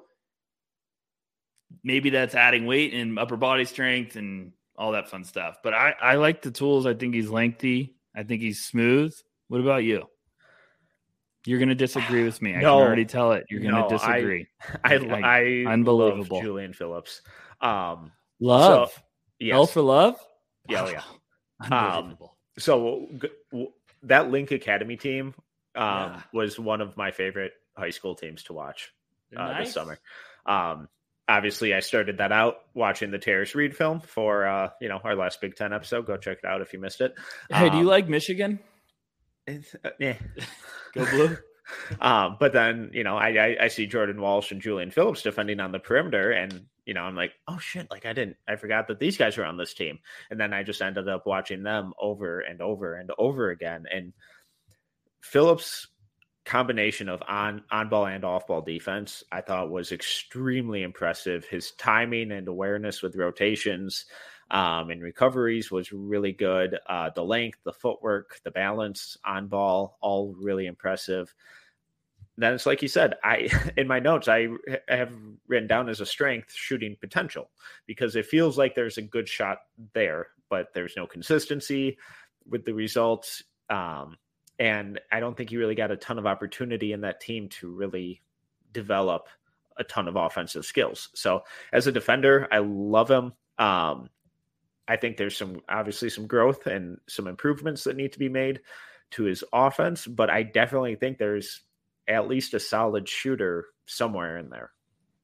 maybe that's adding weight and upper body strength and all that fun stuff. But I, I like the tools. I think he's lengthy. I think he's smooth. What about you? You're going to disagree with me. I no, can already tell it. You're going to no, disagree. I, I, I, I unbelievable. Love Julian Phillips. Um, love. So, yes. L for love? Yeah, yeah. Unbelievable. Um, so g- that Link Academy team um, yeah. was one of my favorite high school teams to watch uh, nice. this summer. Um, obviously, I started that out watching the Terrace Reed film for uh, you know our last Big Ten episode. Go check it out if you missed it. Hey, um, do you like Michigan? It's, uh, yeah. Go blue. um, but then, you know, I, I, I see Jordan Walsh and Julian Phillips defending on the perimeter, and, you know, I'm like, oh shit, like I didn't, I forgot that these guys were on this team. And then I just ended up watching them over and over and over again. And Phillips' combination of on, on ball and off ball defense, I thought was extremely impressive. His timing and awareness with rotations um, and recoveries was really good. Uh, the length, the footwork, the balance on ball, all really impressive. Then it's like you said, I, in my notes, I have written down as a strength shooting potential, because it feels like there's a good shot there, but there's no consistency with the results. Um, and I don't think he really got a ton of opportunity in that team to really develop a ton of offensive skills. So as a defender, I love him. Um, I think there's some, obviously some growth and some improvements that need to be made to his offense, but I definitely think there's at least a solid shooter somewhere in there.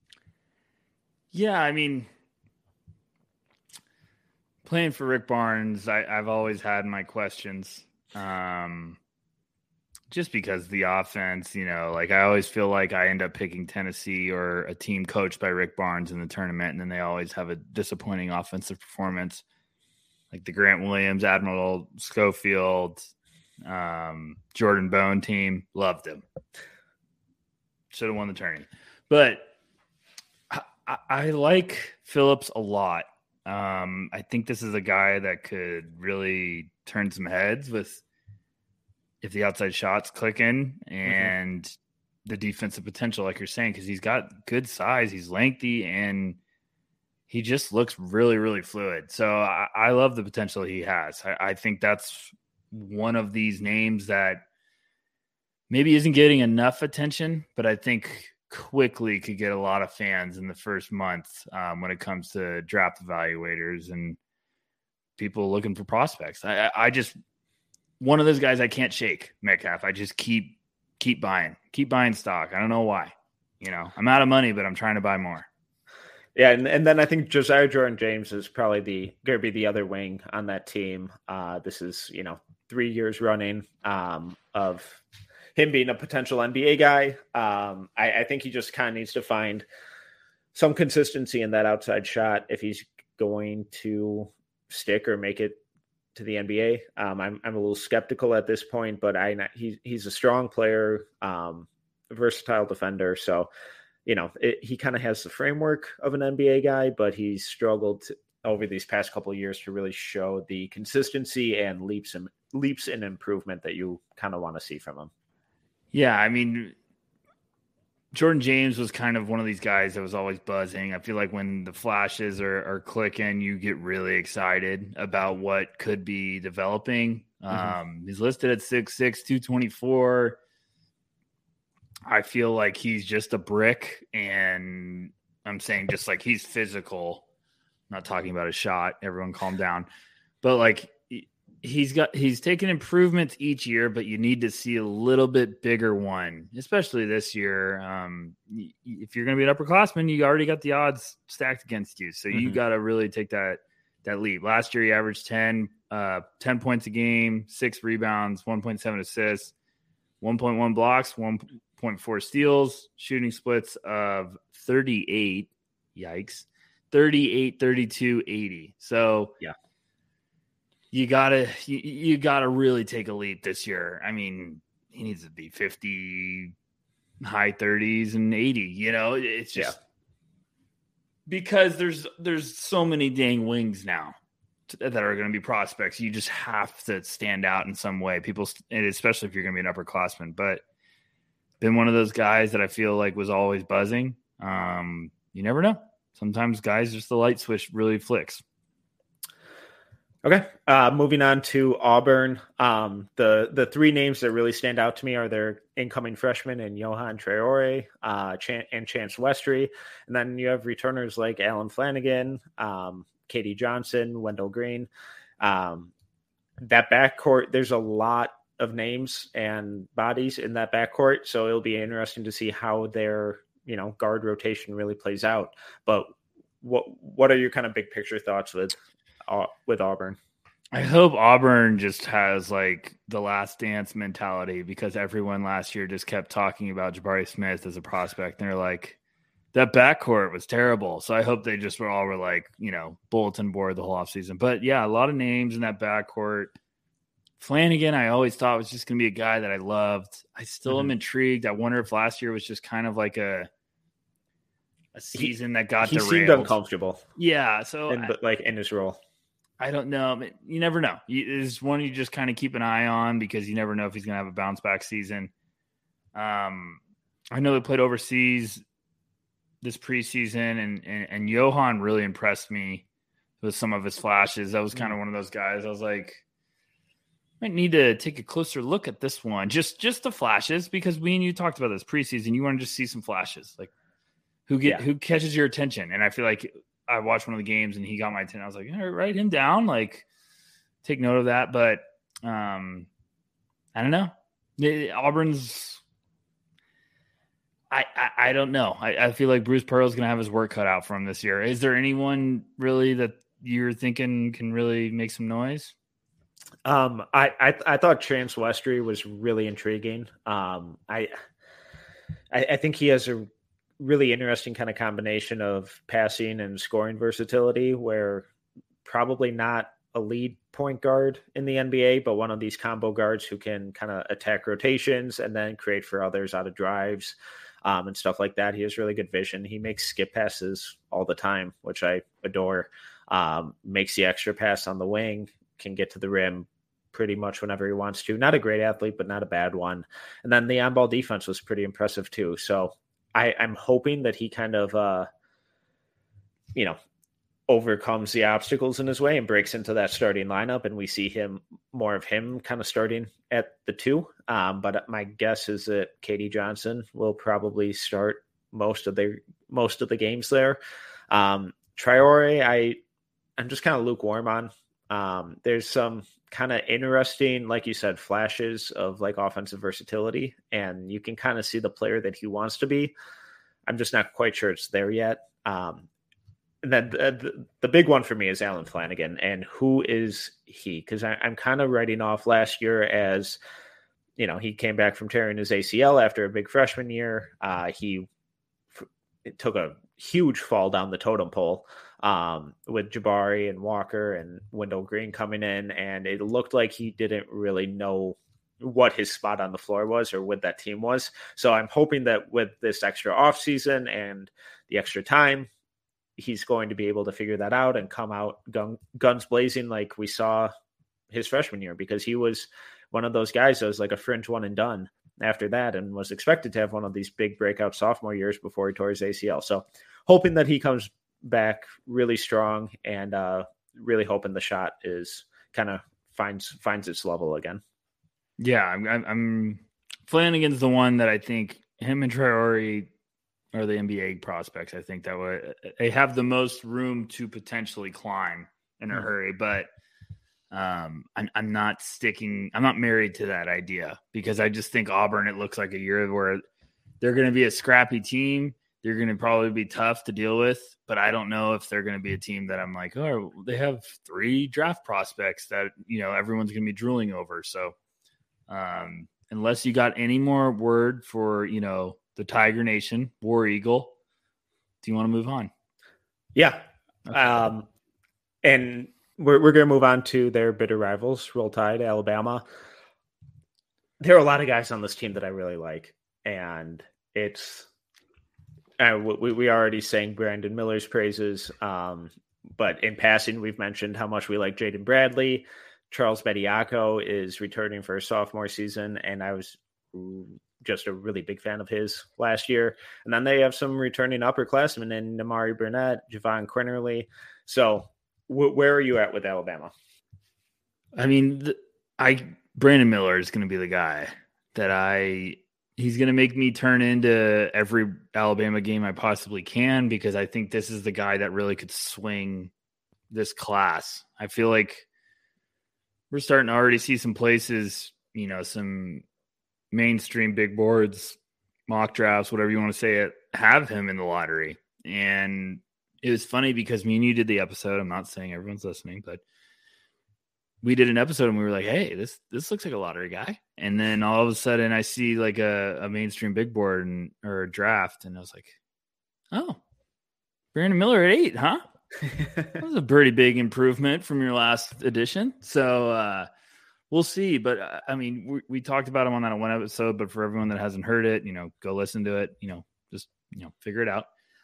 Yeah. I mean, playing for Rick Barnes, I, I've always had my questions. Um, just because the offense, you know, like I always feel like I end up picking Tennessee or a team coached by Rick Barnes in the tournament, and then they always have a disappointing offensive performance. Like the Grant Williams, Admiral Schofield, um, Jordan Bone team, loved him. should have won the tourney. But I, I, I like Phillips a lot. Um, I think this is a guy that could really turn some heads with if the outside shots click in and mm-hmm. the defensive potential, like you're saying, because he's got good size, he's lengthy, and he just looks really, really fluid. So I, I love the potential he has. I, I think that's one of these names that maybe isn't getting enough attention, but I think quickly could get a lot of fans in the first month um, when it comes to draft evaluators and people looking for prospects. I, I just one of those guys I can't shake, Metcalf. I just keep keep buying, keep buying stock. I don't know why. You know, I'm out of money, but I'm trying to buy more. Yeah, and, and then I think Josiah Jordan-James is probably the going to be the other wing on that team. Uh, this is, you know, three years running um, of him being a potential N B A guy. Um, I, I think he just kind of needs to find some consistency in that outside shot if he's going to stick or make it to the N B A. Um, I'm I'm a little skeptical at this point, but I he's he's a strong player, um, versatile defender. So, you know, it, he kind of has the framework of an N B A guy, but he's struggled to, over these past couple of years to really show the consistency and leaps and leaps in improvement that you kind of want to see from him. Yeah, I mean, Jordan James was kind of one of these guys that was always buzzing. I feel like when the flashes are, are clicking, you get really excited about what could be developing. Mm-hmm. Um, he's listed at six six, two twenty-four. I feel like he's just a brick, and I'm saying just like he's physical. I'm not talking about a shot. Everyone calm down. But like he's got he's taken improvements each year, but you need to see a little bit bigger one, especially this year. Um, if you're going to be an upperclassman, you already got the odds stacked against you, so mm-hmm. you got to really take that that leap. Last year, he averaged ten, uh, ten points a game, six rebounds, one point seven assists, one point one blocks, one point four steals, shooting splits of thirty-eight. Yikes. thirty-eight, thirty-two, eighty. So yeah. You gotta, you, you gotta really take a leap this year. I mean, he needs to be fifty, high thirties, and eighty. You know, it's just yeah. because there's there's so many dang wings now that are going to be prospects. You just have to stand out in some way. People, and especially if you're going to be an upperclassman. But been one of those guys that I feel like was always buzzing. Um, you never know. Sometimes guys, just the light switch really flicks. Okay, uh, moving on to Auburn. Um, the the three names that really stand out to me are their incoming freshmen and Johan Traore uh, Chan- and Chance Westry. And then you have returners like Alan Flanagan, um, Katie Johnson, Wendell Green. Um, that backcourt, there's a lot of names and bodies in that backcourt, so it'll be interesting to see how their you know guard rotation really plays out. But what what are your kind of big picture thoughts with uh, with Auburn? I hope Auburn just has like the last dance mentality, because everyone last year just kept talking about Jabari Smith as a prospect. And they're like, that backcourt was terrible. So I hope they just were all were like, you know, bulletin board the whole offseason. But yeah, a lot of names in that backcourt. Flanagan, I always thought was just going to be a guy that I loved. I still mm-hmm. am intrigued. I wonder if last year was just kind of like a a season he, that got he derailed. He seemed uncomfortable. Yeah. So in, I, like in his role. I don't know. You never know. It's one you just kind of keep an eye on, because you never know if he's going to have a bounce back season. Um, I know they played overseas this preseason, and, and, and Johan really impressed me with some of his flashes. That was kind of one of those guys. I was like, I might need to take a closer look at this one. Just, just the flashes, because we and you talked about this preseason. You want to just see some flashes, like who get, yeah. who catches your attention. And I feel like I watched one of the games and he got my attention. I was like, all right, write him down, like take note of that. But um, I don't know. Auburn's, I, I, I don't know. I, I feel like Bruce Pearl's going to have his work cut out for him this year. Is there anyone really that you're thinking can really make some noise? Um, I, I, I thought Chance Westry was really intriguing. Um, I, I, I think he has a really interesting kind of combination of passing and scoring versatility, where probably not a lead point guard in the N B A, but one of these combo guards who can kind of attack rotations and then create for others out of drives. um, and stuff like that. He has really good vision. He makes skip passes all the time, which I adore. Um, makes the extra pass on the wing, can get to the rim pretty much whenever he wants to. Not a great athlete, but not a bad one. And then the on-ball defense was pretty impressive too. So I, I'm hoping that he kind of, uh, you know, overcomes the obstacles in his way and breaks into that starting lineup, and we see him more of him kind of starting at the two. Um, but my guess is that K D Johnson will probably start most of the most of the games there. Um, Traore, I I'm just kind of lukewarm on. Um, there's some kind of interesting, like you said, flashes of like offensive versatility, and you can kind of see the player that he wants to be. I'm just not quite sure it's there yet. Um, and then the, the, the big one for me is Alan Flanagan, and who is he? Because I'm kind of writing off last year as, you know, he came back from tearing his A C L after a big freshman year. Uh, he it took a huge fall down the totem pole um, with Jabari and Walker and Wendell Green coming in, and it looked like he didn't really know what his spot on the floor was or what that team was. So I'm hoping that with this extra offseason and the extra time, he's going to be able to figure that out and come out gun, guns blazing like we saw his freshman year, because he was one of those guys that was like a fringe one and done after that and was expected to have one of these big breakout sophomore years before he tore his A C L. So hoping that he comes back really strong, and uh, really hoping the shot is kind of finds finds its level again. Yeah, I'm, I'm, I'm Flanagan's the one that I think him and Traore are the N B A prospects. I think that way they have the most room to potentially climb in a mm-hmm. hurry, but um, I'm, I'm not sticking. I'm not married to that idea, because I just think Auburn, it looks like a year where they're going to be a scrappy team. They're going to probably be tough to deal with, but I don't know if they're going to be a team that I'm like, oh, they have three draft prospects that, you know, everyone's going to be drooling over. So um, unless you got any more word for, you know, the Tiger Nation, War Eagle, do you want to move on? Yeah. Okay. Um, and we're, we're going to move on to their bitter rivals, Roll Tide, Alabama. There are a lot of guys on this team that I really like, and it's, Uh, we, we already sang Brandon Miller's praises, um, but in passing, we've mentioned how much we like Jaden Bradley. Charles Bediako is returning for a sophomore season, and I was just a really big fan of his last year. And then they have some returning upperclassmen in Namari Burnett, Javon Quinterly. So w- where are you at with Alabama? I mean, the, I Brandon Miller is going to be the guy that I – he's going to make me turn into every Alabama game I possibly can, because I think this is the guy that really could swing this class. I feel like we're starting to already see some places, you know, some mainstream big boards, mock drafts, whatever you want to say it, have him in the lottery. And it was funny because me and you did the episode. I'm not saying everyone's listening, but we did an episode and we were like, hey, this this looks like a lottery guy. And then all of a sudden I see like a, a mainstream big board and or a draft, and I was like, oh, Brandon Miller at eight, huh? That was a pretty big improvement from your last edition. So uh, we'll see. But uh, I mean, we, we talked about him on that one episode, but for everyone that hasn't heard it, you know, go listen to it, you know, just, you know, figure it out.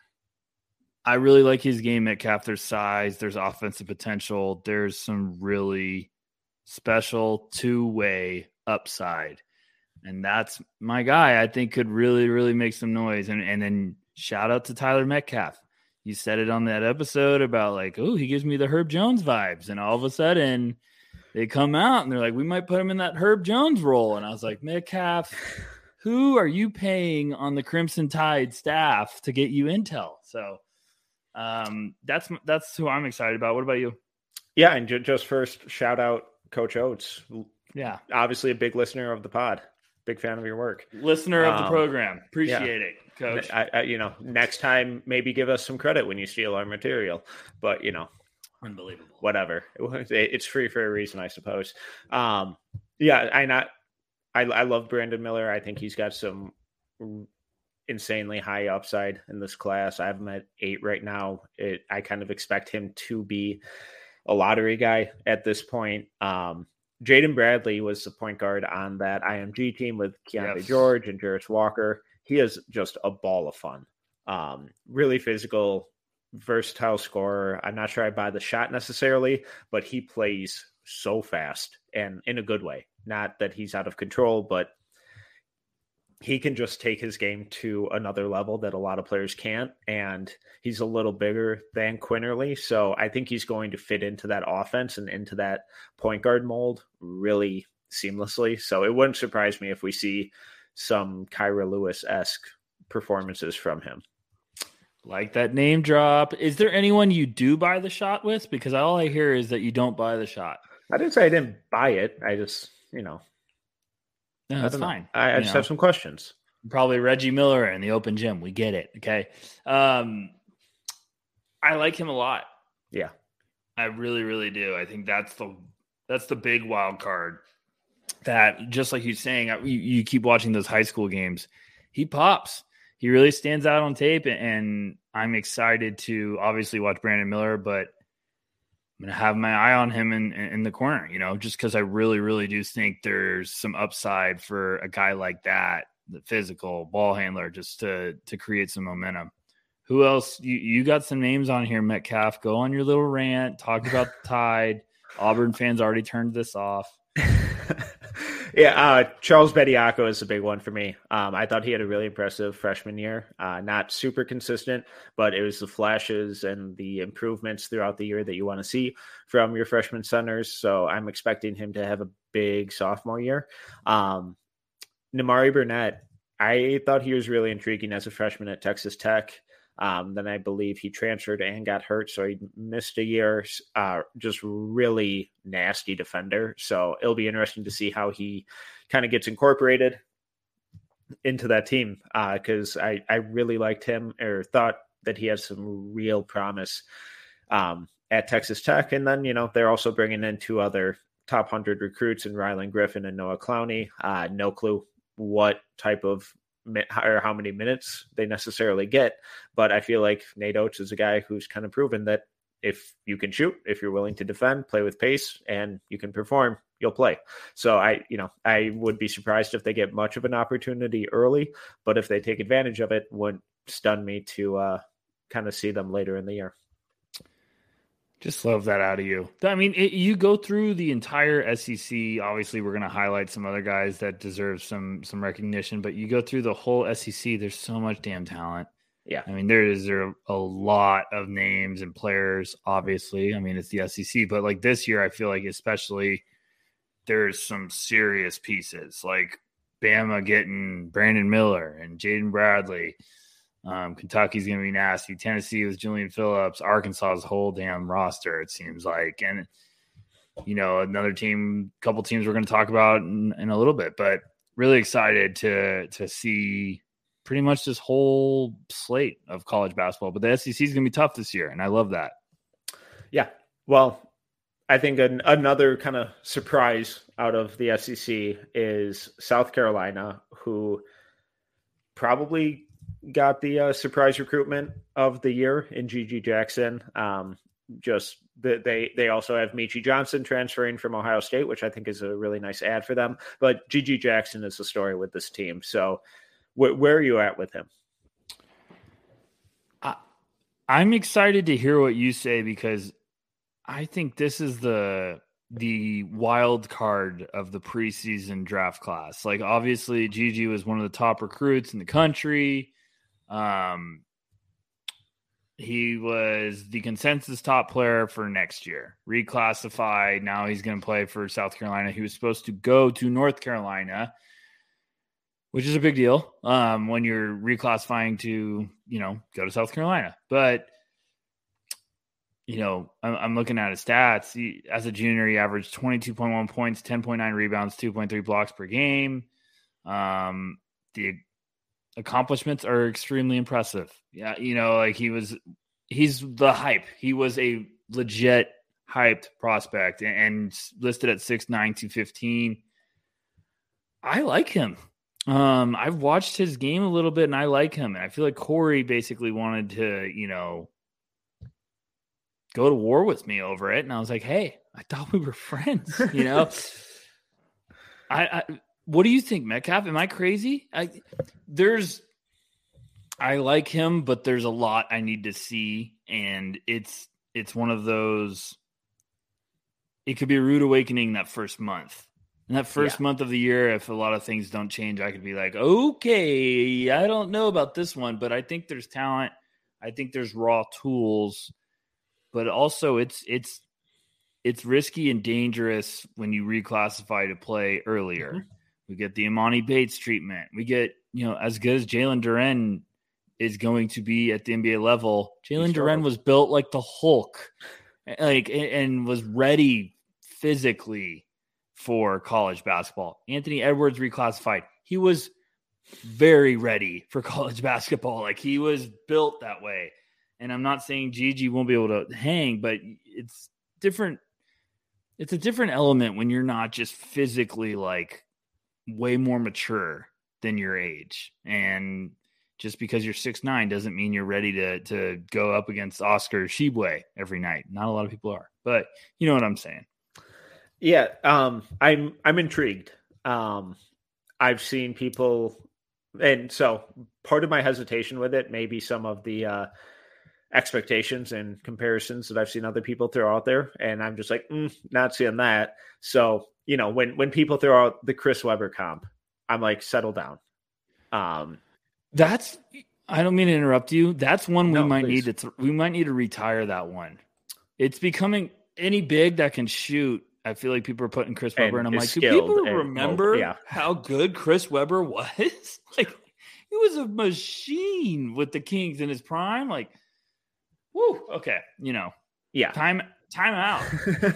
I really like his game at Metcalf. There's size, there's offensive potential, there's some really special two-way upside. And that's my guy, I think could really, really make some noise. And, and then shout out to Tyler Metcalf. You said it on that episode about like, oh, he gives me the Herb Jones vibes. And all of a sudden they come out and they're like, we might put him in that Herb Jones role. And I was like, Metcalf, who are you paying on the Crimson Tide staff to get you intel? So Um, that's that's who I'm excited about. What about you? Yeah, and ju- just first, shout out Coach Oates. Yeah, obviously a big listener of the pod, big fan of your work. Listener of um, the program, appreciate yeah. it, Coach. I, I, you know, next time maybe give us some credit when you steal our material, but you know, unbelievable. Whatever, it, it's free for a reason, I suppose. Um, yeah, I not, I I love Brandon Miller. I think he's got some insanely high upside in this class. I have him at eight right now. It, I kind of expect him to be a lottery guy at this point. Um, Jaden Bradley was the point guard on that I M G team with Keontae yes. George and Jarris Walker. he is just a ball of fun. Um, really physical, versatile scorer. I'm not sure I buy the shot necessarily, but he plays so fast and in a good way. Not that he's out of control, but he can just take his game to another level that a lot of players can't. And he's a little bigger than Quinerly. So I think he's going to fit into that offense and into that point guard mold really seamlessly. So it wouldn't surprise me if we see some Kyra Lewis-esque performances from him. Like that name drop. Is there anyone you do buy the shot with? Because all I hear is that you don't buy the shot. I didn't say I didn't buy it. I just, you know. No, that's fine. I, I just know. have some questions. Probably Reggie Miller in the open gym. We get it. Okay. Um, I like him a lot. Yeah. I really, really do. I think that's the that's the big wild card that, just like you're saying, you, you keep watching those high school games. He pops. He really stands out on tape, and I'm excited to obviously watch Brandon Miller, but I'm going to have my eye on him in, in the corner, you know, just because I really, really do think there's some upside for a guy like that, the physical ball handler, just to to create some momentum. Who else? You, you got some names on here, Metcalf. Go on your little rant. Talk about the Tide. Auburn fans already turned this off. yeah, uh, Charles Bediako is a big one for me. Um, I thought he had a really impressive freshman year. Uh, not super consistent, but it was the flashes and the improvements throughout the year that you want to see from your freshman centers. So I'm expecting him to have a big sophomore year. Um, Nimari Burnett, I thought he was really intriguing as a freshman at Texas Tech. Um, then I believe he transferred and got hurt, so he missed a year. Uh, just really nasty defender. So it'll be interesting to see how he kind of gets incorporated into that team, because uh, I, I really liked him, or thought that he had some real promise um, at Texas Tech. And then, you know, they're also bringing in two other top one hundred recruits in Rylan Griffin and Noah Clowney. Uh, no clue what type of or how many minutes they necessarily get. But I feel like Nate Oates is a guy who's kind of proven that if you can shoot, if you're willing to defend, play with pace, and you can perform, you'll play. So I, you know, I would be surprised if they get much of an opportunity early, but if they take advantage of it, wouldn't stun me to uh, kind of see them later in the year. Just love that out of you. I mean, it, you go through the entire S E C. Obviously, we're going to highlight some other guys that deserve some some recognition, but you go through the whole S E C. There's so much damn talent. Yeah. I mean, there is there a lot of names and players, obviously. I mean, it's the S E C, but like this year, I feel like especially there's some serious pieces, like Bama getting Brandon Miller and Jaden Bradley. Um, Kentucky's going to be nasty. Tennessee with Julian Phillips. Arkansas's whole damn roster, it seems like. And, you know, another team, a couple teams we're going to talk about in, in a little bit. But really excited to to see pretty much this whole slate of college basketball. But the S E C is going to be tough this year, and I love that. Yeah. Well, I think an, another kind of surprise out of the S E C is South Carolina, who probably – got the uh, surprise recruitment of the year in Gigi Jackson. Um, just the, they they also have Michi Johnson transferring from Ohio State, which I think is a really nice ad for them. But Gigi Jackson is the story with this team. So wh- where are you at with him? I, I'm excited to hear what you say, because I think this is the the wild card of the preseason draft class. Like, obviously, Gigi was one of the top recruits in the country. Um, he was the consensus top player for next year, reclassified. Now he's going to play for South Carolina. He was supposed to go to North Carolina, which is a big deal um, when you're reclassifying to, you know, go to South Carolina. But, you know, I'm, I'm looking at his stats. He, as a junior, he averaged twenty-two point one points, ten point nine rebounds, two point three blocks per game. Um, the accomplishments are extremely impressive. Yeah, you know, like he was, he's the hype. He was a legit hyped prospect and, and listed at six nine, two fifteen. I like him. Um, I've watched his game a little bit and I like him. And I feel like Corey basically wanted to, you know, go to war with me over it. And I was like, hey, I thought we were friends, you know? I, I What do you think, Metcalf? Am I crazy? I, there's I like him, but there's a lot I need to see, and it's it's one of those. It could be a rude awakening that first month. In that first yeah. month of the year, if a lot of things don't change, I could be like, okay, I don't know about this one, but I think there's talent. I think there's raw tools, but also it's it's it's risky and dangerous when you reclassify to play earlier. Mm-hmm. We get the Imani Bates treatment. We get, you know, as good as Jalen Duren is going to be at the N B A level. Jalen Duren was built like the Hulk, like, and was ready physically for college basketball. Anthony Edwards reclassified. He was very ready for college basketball. Like, he was built that way. And I'm not saying Gigi won't be able to hang, but it's different. It's a different element when you're not just physically like way more mature than your age. And just because you're six nine doesn't mean you're ready to to go up against Oscar Tshiebwe every night. Not a lot of people are, but you know what I'm saying. Yeah, um, I'm I'm intrigued. Um, I've seen people, and so part of my hesitation with it may be some of the uh, expectations and comparisons that I've seen other people throw out there, and I'm just like, mm, not seeing that. So, you know, when when people throw out the Chris Webber comp, I'm like, settle down. Um, That's I don't mean to interrupt you. That's one we no, might please. need to th- we might need to retire that one. It's becoming any big that can shoot. I feel like people are putting Chris Webber, and, and I'm like, do people remember mobile, yeah. how good Chris Webber was? Like, he was a machine with the Kings in his prime. Like, whoo, okay, you know, yeah, time time out.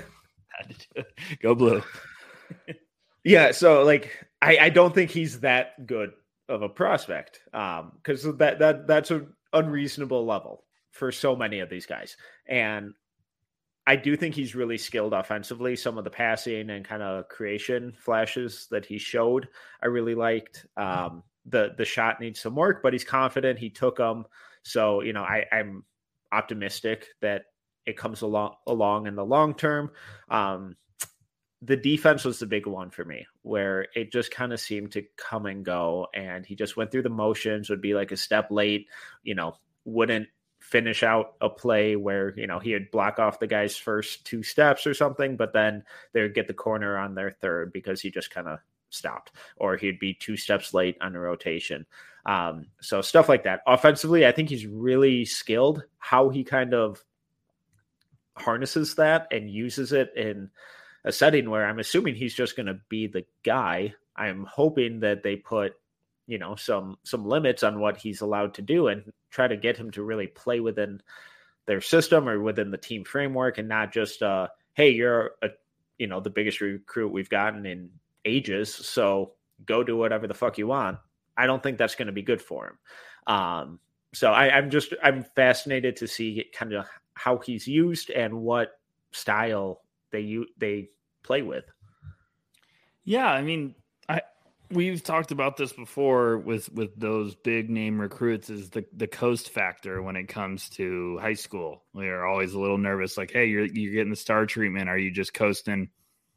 Go Blue. Yeah, so like, I, I don't think he's that good of a prospect, um, because that that that's an unreasonable level for so many of these guys, and I do think he's really skilled offensively. Some of the passing and kind of creation flashes that he showed, I really liked. Um, the the shot needs some work, but he's confident. He took them, so you know I, I'm optimistic that it comes along along in the long term. Um, the defense was the big one for me, where it just kind of seemed to come and go, and he just went through the motions. Would be like a step late, you know, wouldn't finish out a play where, you know, he would block off the guy's first two steps or something, but then they would get the corner on their third because he just kind of stopped, or he'd be two steps late on a rotation. Um, so stuff like that. Offensively, I think he's really skilled. How he kind of harnesses that and uses it in a setting where I'm assuming he's just going to be the guy. I'm hoping that they put, you know, some some limits on what he's allowed to do and try to get him to really play within their system or within the team framework, and not just, uh, hey, you're a, you know, the biggest recruit we've gotten in ages, so go do whatever the fuck you want. I don't think that's going to be good for him. Um, so I, I'm just I'm fascinated to see kind of how he's used and what style they they play with. Yeah, I mean, I. We've talked about this before with, with those big name recruits, is the, the coast factor when it comes to high school. We are always a little nervous, like, hey, you're you're getting the star treatment. Are you just coasting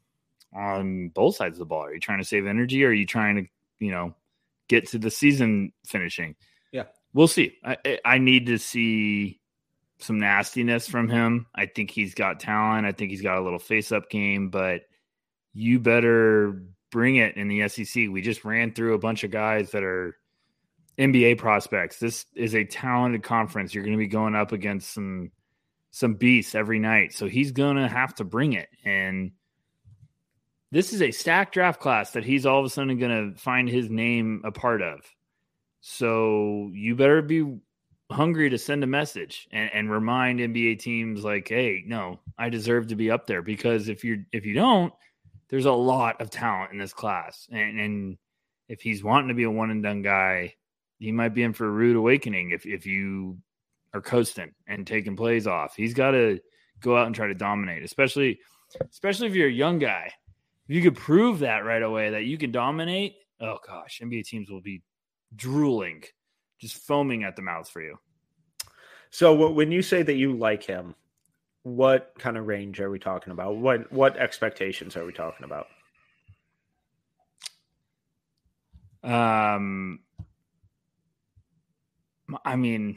on both sides of the ball? Are you trying to save energy, or are you trying to, you know, get to the season finishing? Yeah, we'll see. I I need to see some nastiness from him. I think he's got talent. I think he's got a little face-up game, but you better bring it in the S E C. We just ran through a bunch of guys that are N B A prospects. This is a talented conference. You're going to be going up against some some beasts every night. So he's going to have to bring it. And this is a stacked draft class that he's all of a sudden going to find his name a part of. So you better be hungry to send a message and, and remind N B A teams like, hey, no, I deserve to be up there. Because if you're if you don't, there's a lot of talent in this class. And, and if he's wanting to be a one and done guy, he might be in for a rude awakening if, if you are coasting and taking plays off. He's got to go out and try to dominate, especially, especially if you're a young guy. If you could prove that right away, that you can dominate, oh gosh, N B A teams will be drooling, just foaming at the mouth for you. So when you say that you like him, what kind of range are we talking about? What what expectations are we talking about? Um, I mean,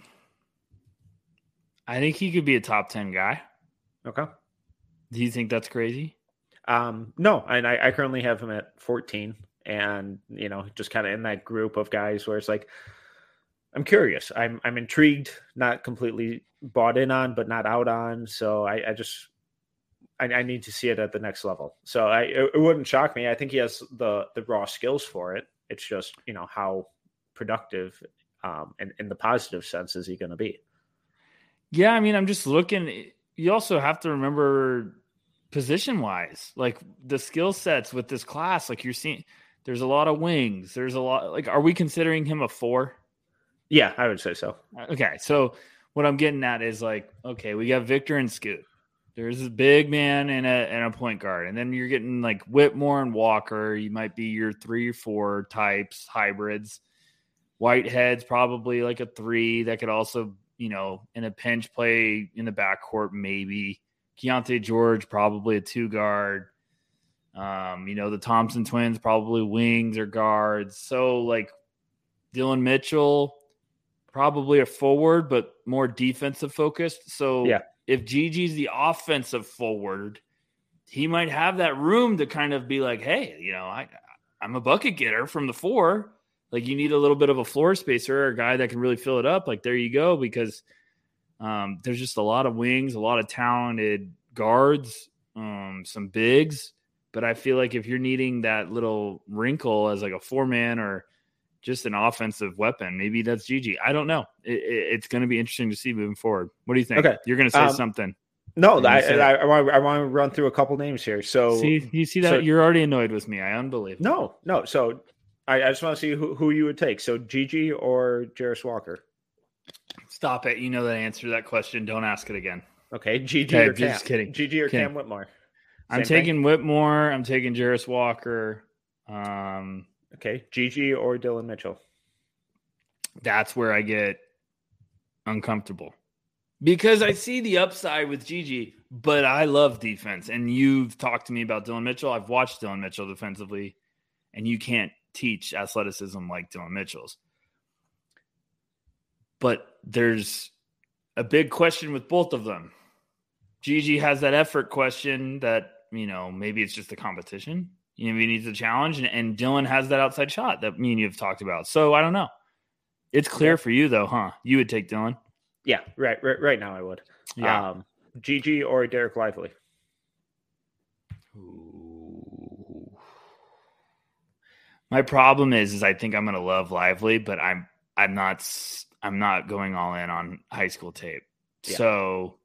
I think he could be a top ten guy. Okay. Do you think that's crazy? Um, no, and I, I currently have him at fourteen, and you know, just kind of in that group of guys where it's like, I'm curious, I'm I'm intrigued, not completely bought in on, but not out on. So I, I just I, I need to see it at the next level. So I it, it wouldn't shock me. I think he has the the raw skills for it. It's just, you know, how productive, um, and in the positive sense, is he going to be? Yeah, I mean, I'm just looking. You also have to remember position wise, like the skill sets with this class. Like you're seeing, there's a lot of wings. There's a lot. Like, are we considering him a four? Yeah, I would say so. Okay, so what I'm getting at is like, okay, we got Victor and Scoot. There's a big man and a and a point guard, and then you're getting like Whitmore and Walker. You might be your three or four types hybrids. Whitehead's probably like a three that could also, you know, in a pinch play in the backcourt, maybe. Keontae George, probably a two guard. Um, you know, the Thompson twins, probably wings or guards. So, like, Dylan Mitchell, probably a forward, but more defensive focused. So, yeah. If Gigi's the offensive forward, he might have that room to kind of be like, hey, you know, I, I'm a bucket getter from the four. Like, you need a little bit of a floor spacer or a guy that can really fill it up. Like, there you go, because um, there's just a lot of wings, a lot of talented guards, um, some bigs. But I feel like if you're needing that little wrinkle as like a four-man or just an offensive weapon, maybe that's Gigi. I don't know. It, it, it's going to be interesting to see moving forward. What do you think? Okay. You're going to say um, something. something. No, I, I, I, want, I want to run through a couple names here. So, see, you see that so, you're already annoyed with me. I unbelieve. No, no. So I, I just want to see who, who you would take. So Gigi or Jarace Walker? Stop it. You know the answer to that question. Don't ask it again. Okay. Gigi okay, or Cam? Just kidding. Gigi or kidding. Cam Whitmore? Same I'm taking thing? Whitmore. I'm taking Jarace Walker. Um, okay. Gigi or Dylan Mitchell? That's where I get uncomfortable because I see the upside with Gigi, but I love defense. And you've talked to me about Dylan Mitchell. I've watched Dylan Mitchell defensively, and you can't teach athleticism like Dylan Mitchell's. But there's a big question with both of them. Gigi has that effort question that, you know, maybe it's just the competition. You know, he needs a challenge. And, and Dylan has that outside shot that me and you have talked about. So I don't know. It's clear yeah. for you, though, huh? You would take Dylan? Yeah, right. Right, right now I would. Yeah. Um, Gigi or Derek Lively? Ooh. My problem is, is I think I'm going to love Lively, but I'm I'm not I'm not going all in on high school tape. Yeah. So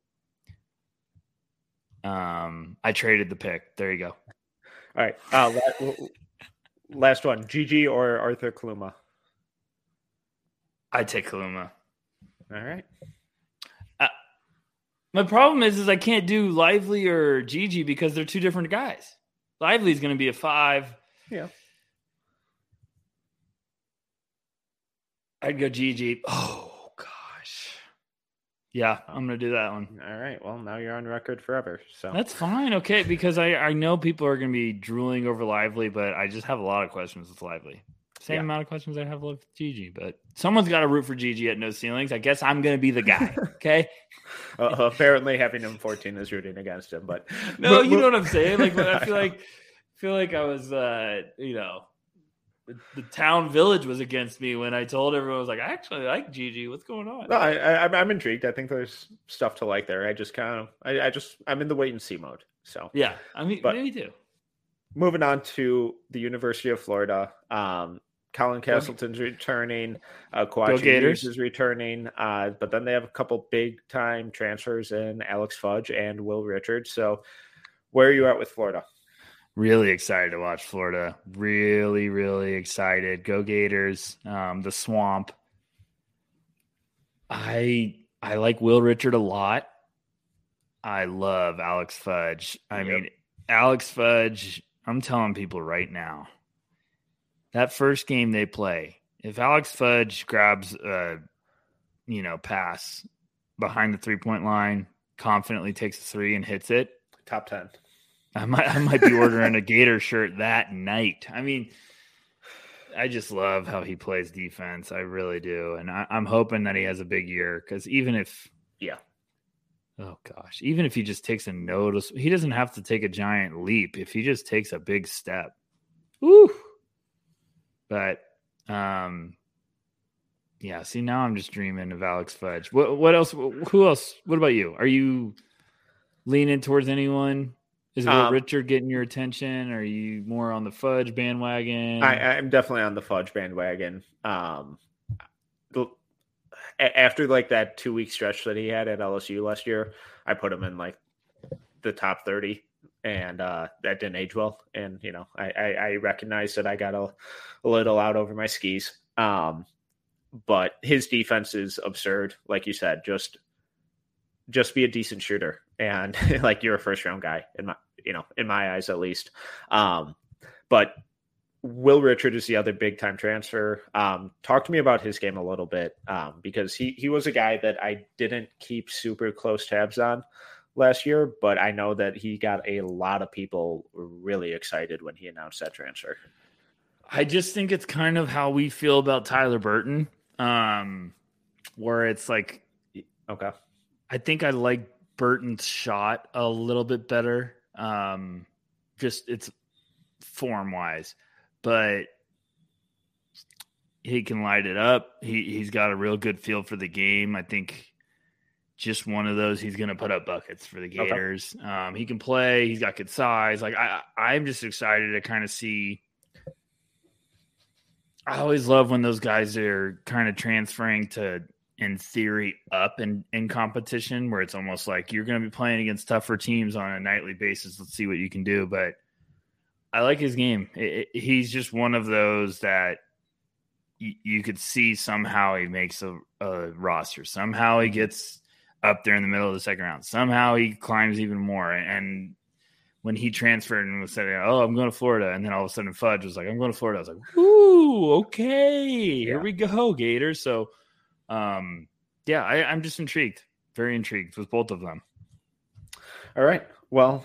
um, I traded the pick. There you go. All right. Uh, last one: Gigi or Arthur Kaluma? I'd take Kaluma. All right. Uh, my problem is, is I can't do Lively or Gigi because they're two different guys. Lively is going to be a five. Yeah. I'd go Gigi. Oh, gosh. Yeah, I'm going to do that one. All right. Well, now you're on record forever. So that's fine. Okay. Because I, I know people are going to be drooling over Lively, but I just have a lot of questions with Lively. Same yeah. amount of questions I have with Gigi, but someone's got to root for Gigi at No Ceilings. I guess I'm going to be the guy. Okay. uh, apparently, having him fourteen is rooting against him, but no, but, you know what I'm saying. Like, I feel like, feel like I was, uh, you know, the, the town village was against me when I told everyone I was like, I actually like Gigi. What's going on? No, I, I, I'm intrigued. I think there's stuff to like there. I just kind of, I, I just, I'm in the wait and see mode. So yeah, I mean, but me too. Moving on to the University of Florida. Um, Colin Castleton's returning. Uh, Kawhi Hughes is returning. Uh, but then they have a couple big-time transfers in Alex Fudge and Will Richards. So where are you at with Florida? Really excited to watch Florida. Really, really excited. Go Gators. Um, the Swamp. I I like Will Richard a lot. I love Alex Fudge. I yep. mean, Alex Fudge, I'm telling people right now, that first game they play, if Alex Fudge grabs a, you know, pass behind the three-point line, confidently takes a three and hits it, top ten. I might I might be ordering a Gator shirt that night. I mean, I just love how he plays defense. I really do. And I, I'm hoping that he has a big year because even if, yeah. Oh, gosh, even if he just takes a notice, he doesn't have to take a giant leap. If he just takes a big step. Woo. But, um, yeah, see, now I'm just dreaming of Alex Fudge. What, what else? Who else? What about you? Are you leaning towards anyone? Is Will um, Richard getting your attention? Are you more on the Fudge bandwagon? I, I'm definitely on the Fudge bandwagon. Um, the, after like that two week stretch that he had at L S U last year, I put him in like the top thirty, and uh, that didn't age well. And, you know, I, I, I recognize that I got a, a little out over my skis. Um, but his defense is absurd. Like you said, just, just be a decent shooter. And like, you're a first round guy in my, you know, in my eyes, at least. Um, but Will Richard is the other big time transfer. Um, talk to me about his game a little bit. Um, because he, he was a guy that I didn't keep super close tabs on last year, but I know that he got a lot of people really excited when he announced that transfer. I just think it's kind of how we feel about Tyler Burton, um, where it's like, okay, I think I like Burton's shot a little bit better. Um, just it's form wise, but he can light it up. He he's got a real good feel for the game. I think just one of those, he's going to put up buckets for the Gators. Okay. Um, he can play. He's got good size. Like I, I'm just excited to kind of see. I always love when those guys are kind of transferring to, in theory, up in, in competition, where it's almost like you're going to be playing against tougher teams on a nightly basis. Let's see what you can do. But I like his game. It, it, he's just one of those that y- you could see somehow he makes a, a roster. Somehow he gets up there in the middle of the second round. Somehow he climbs even more. And when he transferred and was saying, oh, I'm going to Florida. And then all of a sudden Fudge was like, I'm going to Florida. I was like, ooh, okay, yeah. Here we go, Gators. So, um, yeah, I, I'm just intrigued, very intrigued with both of them. All right. Well,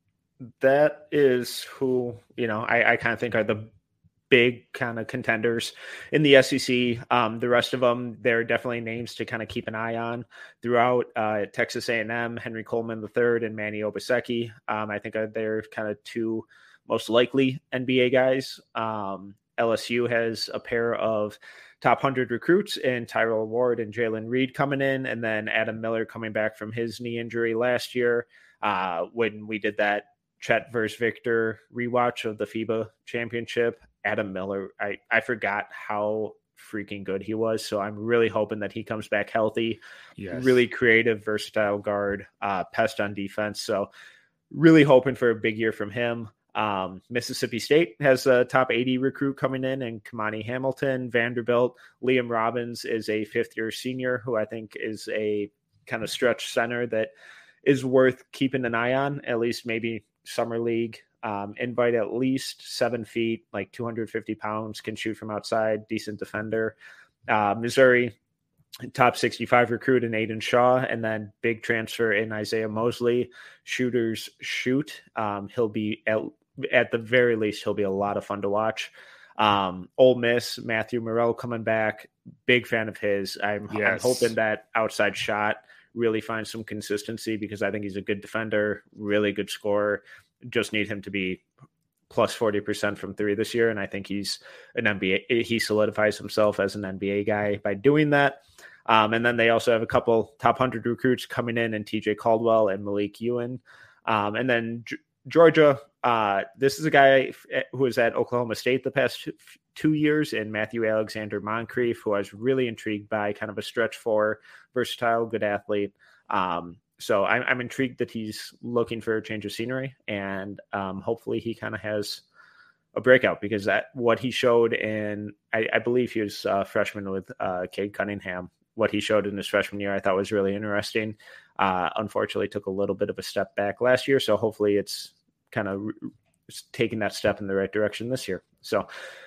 that is who, you know, I, I kind of think are the big kind of contenders in the S E C. Um, the rest of them, they're definitely names to kind of keep an eye on throughout. Uh, Texas A and M, Henry Coleman the third, and Manny Obaseki. Um, I think are they're kind of two most likely N B A guys. Um, L S U has a pair of top one hundred recruits in Tyrell Ward and Jalen Reed coming in, and then Adam Miller coming back from his knee injury last year. Uh, when we did that Chet versus Victor rewatch of the FIBA championship, Adam Miller, I, I forgot how freaking good he was. So I'm really hoping that he comes back healthy. Yes. Really creative, versatile guard, uh, pest on defense. So really hoping for a big year from him. Um, Mississippi State has a top eighty recruit coming in, and Kamani Hamilton. Vanderbilt, Liam Robbins is a fifth year senior who I think is a kind of stretch center that is worth keeping an eye on, at least maybe summer league. Um, invite at least seven feet, like two hundred fifty pounds, can shoot from outside, decent defender. Uh, Missouri, top sixty-five recruit in Aiden Shaw, and then big transfer in Isaiah Mosley. Shooters shoot. Um, he'll be at, at the very least, he'll be a lot of fun to watch. Um, Ole Miss, Matthew Morrell coming back. Big fan of his. I'm, yes. I'm hoping that outside shot really finds some consistency because I think he's a good defender, really good scorer. Just need him to be plus forty percent from three this year. And I think he's an N B A. He solidifies himself as an N B A guy by doing that. Um, and then they also have a couple top one hundred recruits coming in, and T J Caldwell and Malik Ewan. Um, and then G- Georgia, uh, this is a guy who was at Oklahoma State the past two, two years, and Matthew Alexander Moncrief, who I was really intrigued by, kind of a stretch four, versatile, good athlete. Um, So I'm, I'm intrigued that he's looking for a change of scenery, and um, hopefully he kind of has a breakout, because that what he showed in, I, I believe he was a freshman with uh, Cade Cunningham. What he showed in his freshman year, I thought was really interesting. Uh, unfortunately, took a little bit of a step back last year, so hopefully it's kind of re- taking that step in the right direction this year. So,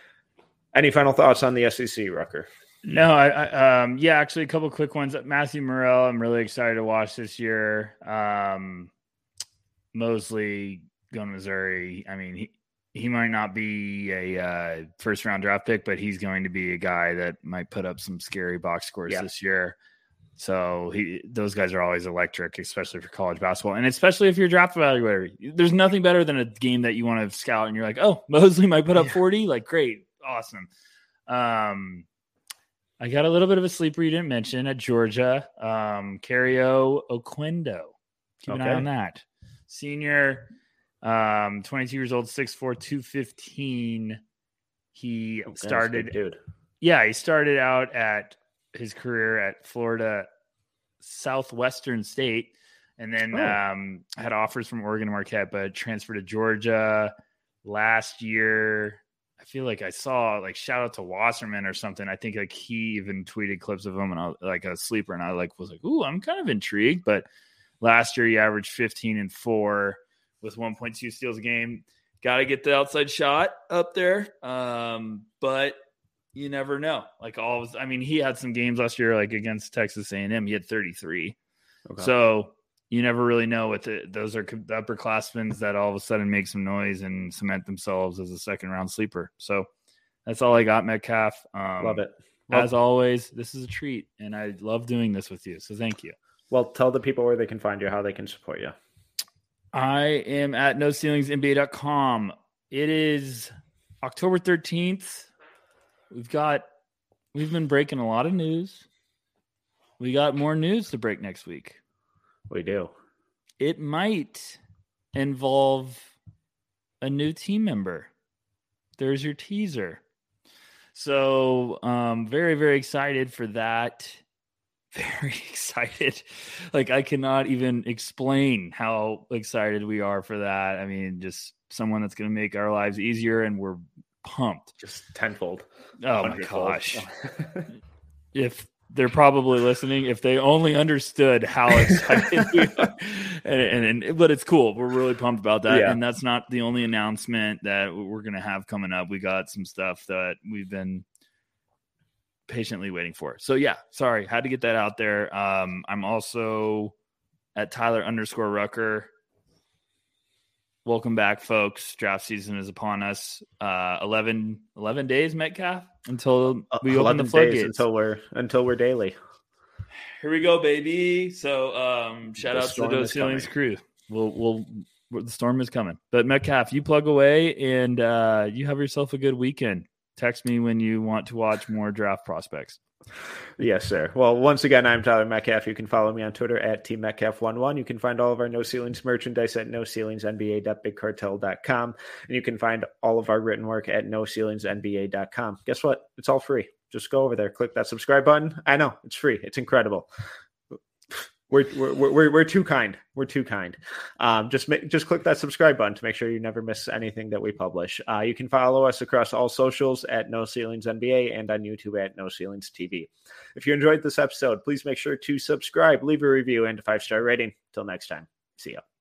any final thoughts on the S E C, Rucker? No, I, I um yeah, actually a couple quick ones. Matthew Morrell, I'm really excited to watch this year. Um, Mosley going to Missouri. I mean, he he might not be a uh, first round draft pick, but he's going to be a guy that might put up some scary box scores yeah. this year. So he, those guys are always electric, especially for college basketball. And especially if you're a draft evaluator, there's nothing better than a game that you want to scout and you're like, oh, Mosley might put up forty. Like, great. Awesome. Um, I got a little bit of a sleeper you didn't mention at Georgia. Um, Cario Oquendo. Keep an okay. eye on that. Senior, um, twenty-two years old, six four, two fifteen. He okay, started, dude. Yeah, he started out at his career at Florida Southwestern State, and then oh. um, had offers from Oregon and Marquette, but transferred to Georgia last year. I feel like I saw like shout out to Wasserman or something. I think like he even tweeted clips of him and I was like a sleeper, and I like was like, ooh, I'm kind of intrigued. But last year he averaged fifteen and four with one point two steals a game. Got to get the outside shot up there, um, but you never know. Like all, of, I mean, he had some games last year, like against Texas A and M. He had thirty-three. Okay. So you never really know with it. Those are the upperclassmen that all of a sudden make some noise and cement themselves as a second round sleeper. So that's all I got, Metcalf. Um, love it. Love as always, this is a treat, and I love doing this with you. So thank you. Well, tell the people where they can find you, how they can support you. I am at no ceilings N B A dot com. It is October thirteenth. We've got, we've been breaking a lot of news. We got more news to break next week. We do. It might involve a new team member. There's your teaser. So, um, very, very excited for that. Very excited. Like, I cannot even explain how excited we are for that. I mean, just someone that's going to make our lives easier, and we're pumped. Just tenfold. Oh my gosh. If they're probably listening, if they only understood how excited we are. And, and, and but it's cool. We're really pumped about that. Yeah. And that's not the only announcement that we're going to have coming up. We got some stuff that we've been patiently waiting for. So yeah, sorry, had to get that out there. Um, I'm also at Tyler underscore Rucker. Welcome back, folks. Draft season is upon us. Uh, eleven, eleven days, Metcalf, until we open the floodgates. Until we're until we're daily. Here we go, baby. So um, shout the out to the No Ceilings crew. We'll, we'll, the storm is coming. But Metcalf, you plug away, and uh, you have yourself a good weekend. Text me when you want to watch more draft prospects. Yes, sir. Well, once again, I'm Tyler Metcalf. You can follow me on Twitter at Team Metcalf eleven. You can find all of our No Ceilings merchandise at no ceilings N B A dot big cartel dot com. And you can find all of our written work at no ceilings N B A dot com. Guess what? It's all free. Just go over there, click that subscribe button. I know, it's free. It's incredible. We're we're we're, we're too kind. We're too kind. Um, just make, just click that subscribe button to make sure you never miss anything that we publish. Uh, you can follow us across all socials at No Ceilings N B A and on YouTube at No Ceilings T V. If you enjoyed this episode, please make sure to subscribe, leave a review, and a five star rating. Till next time, see ya.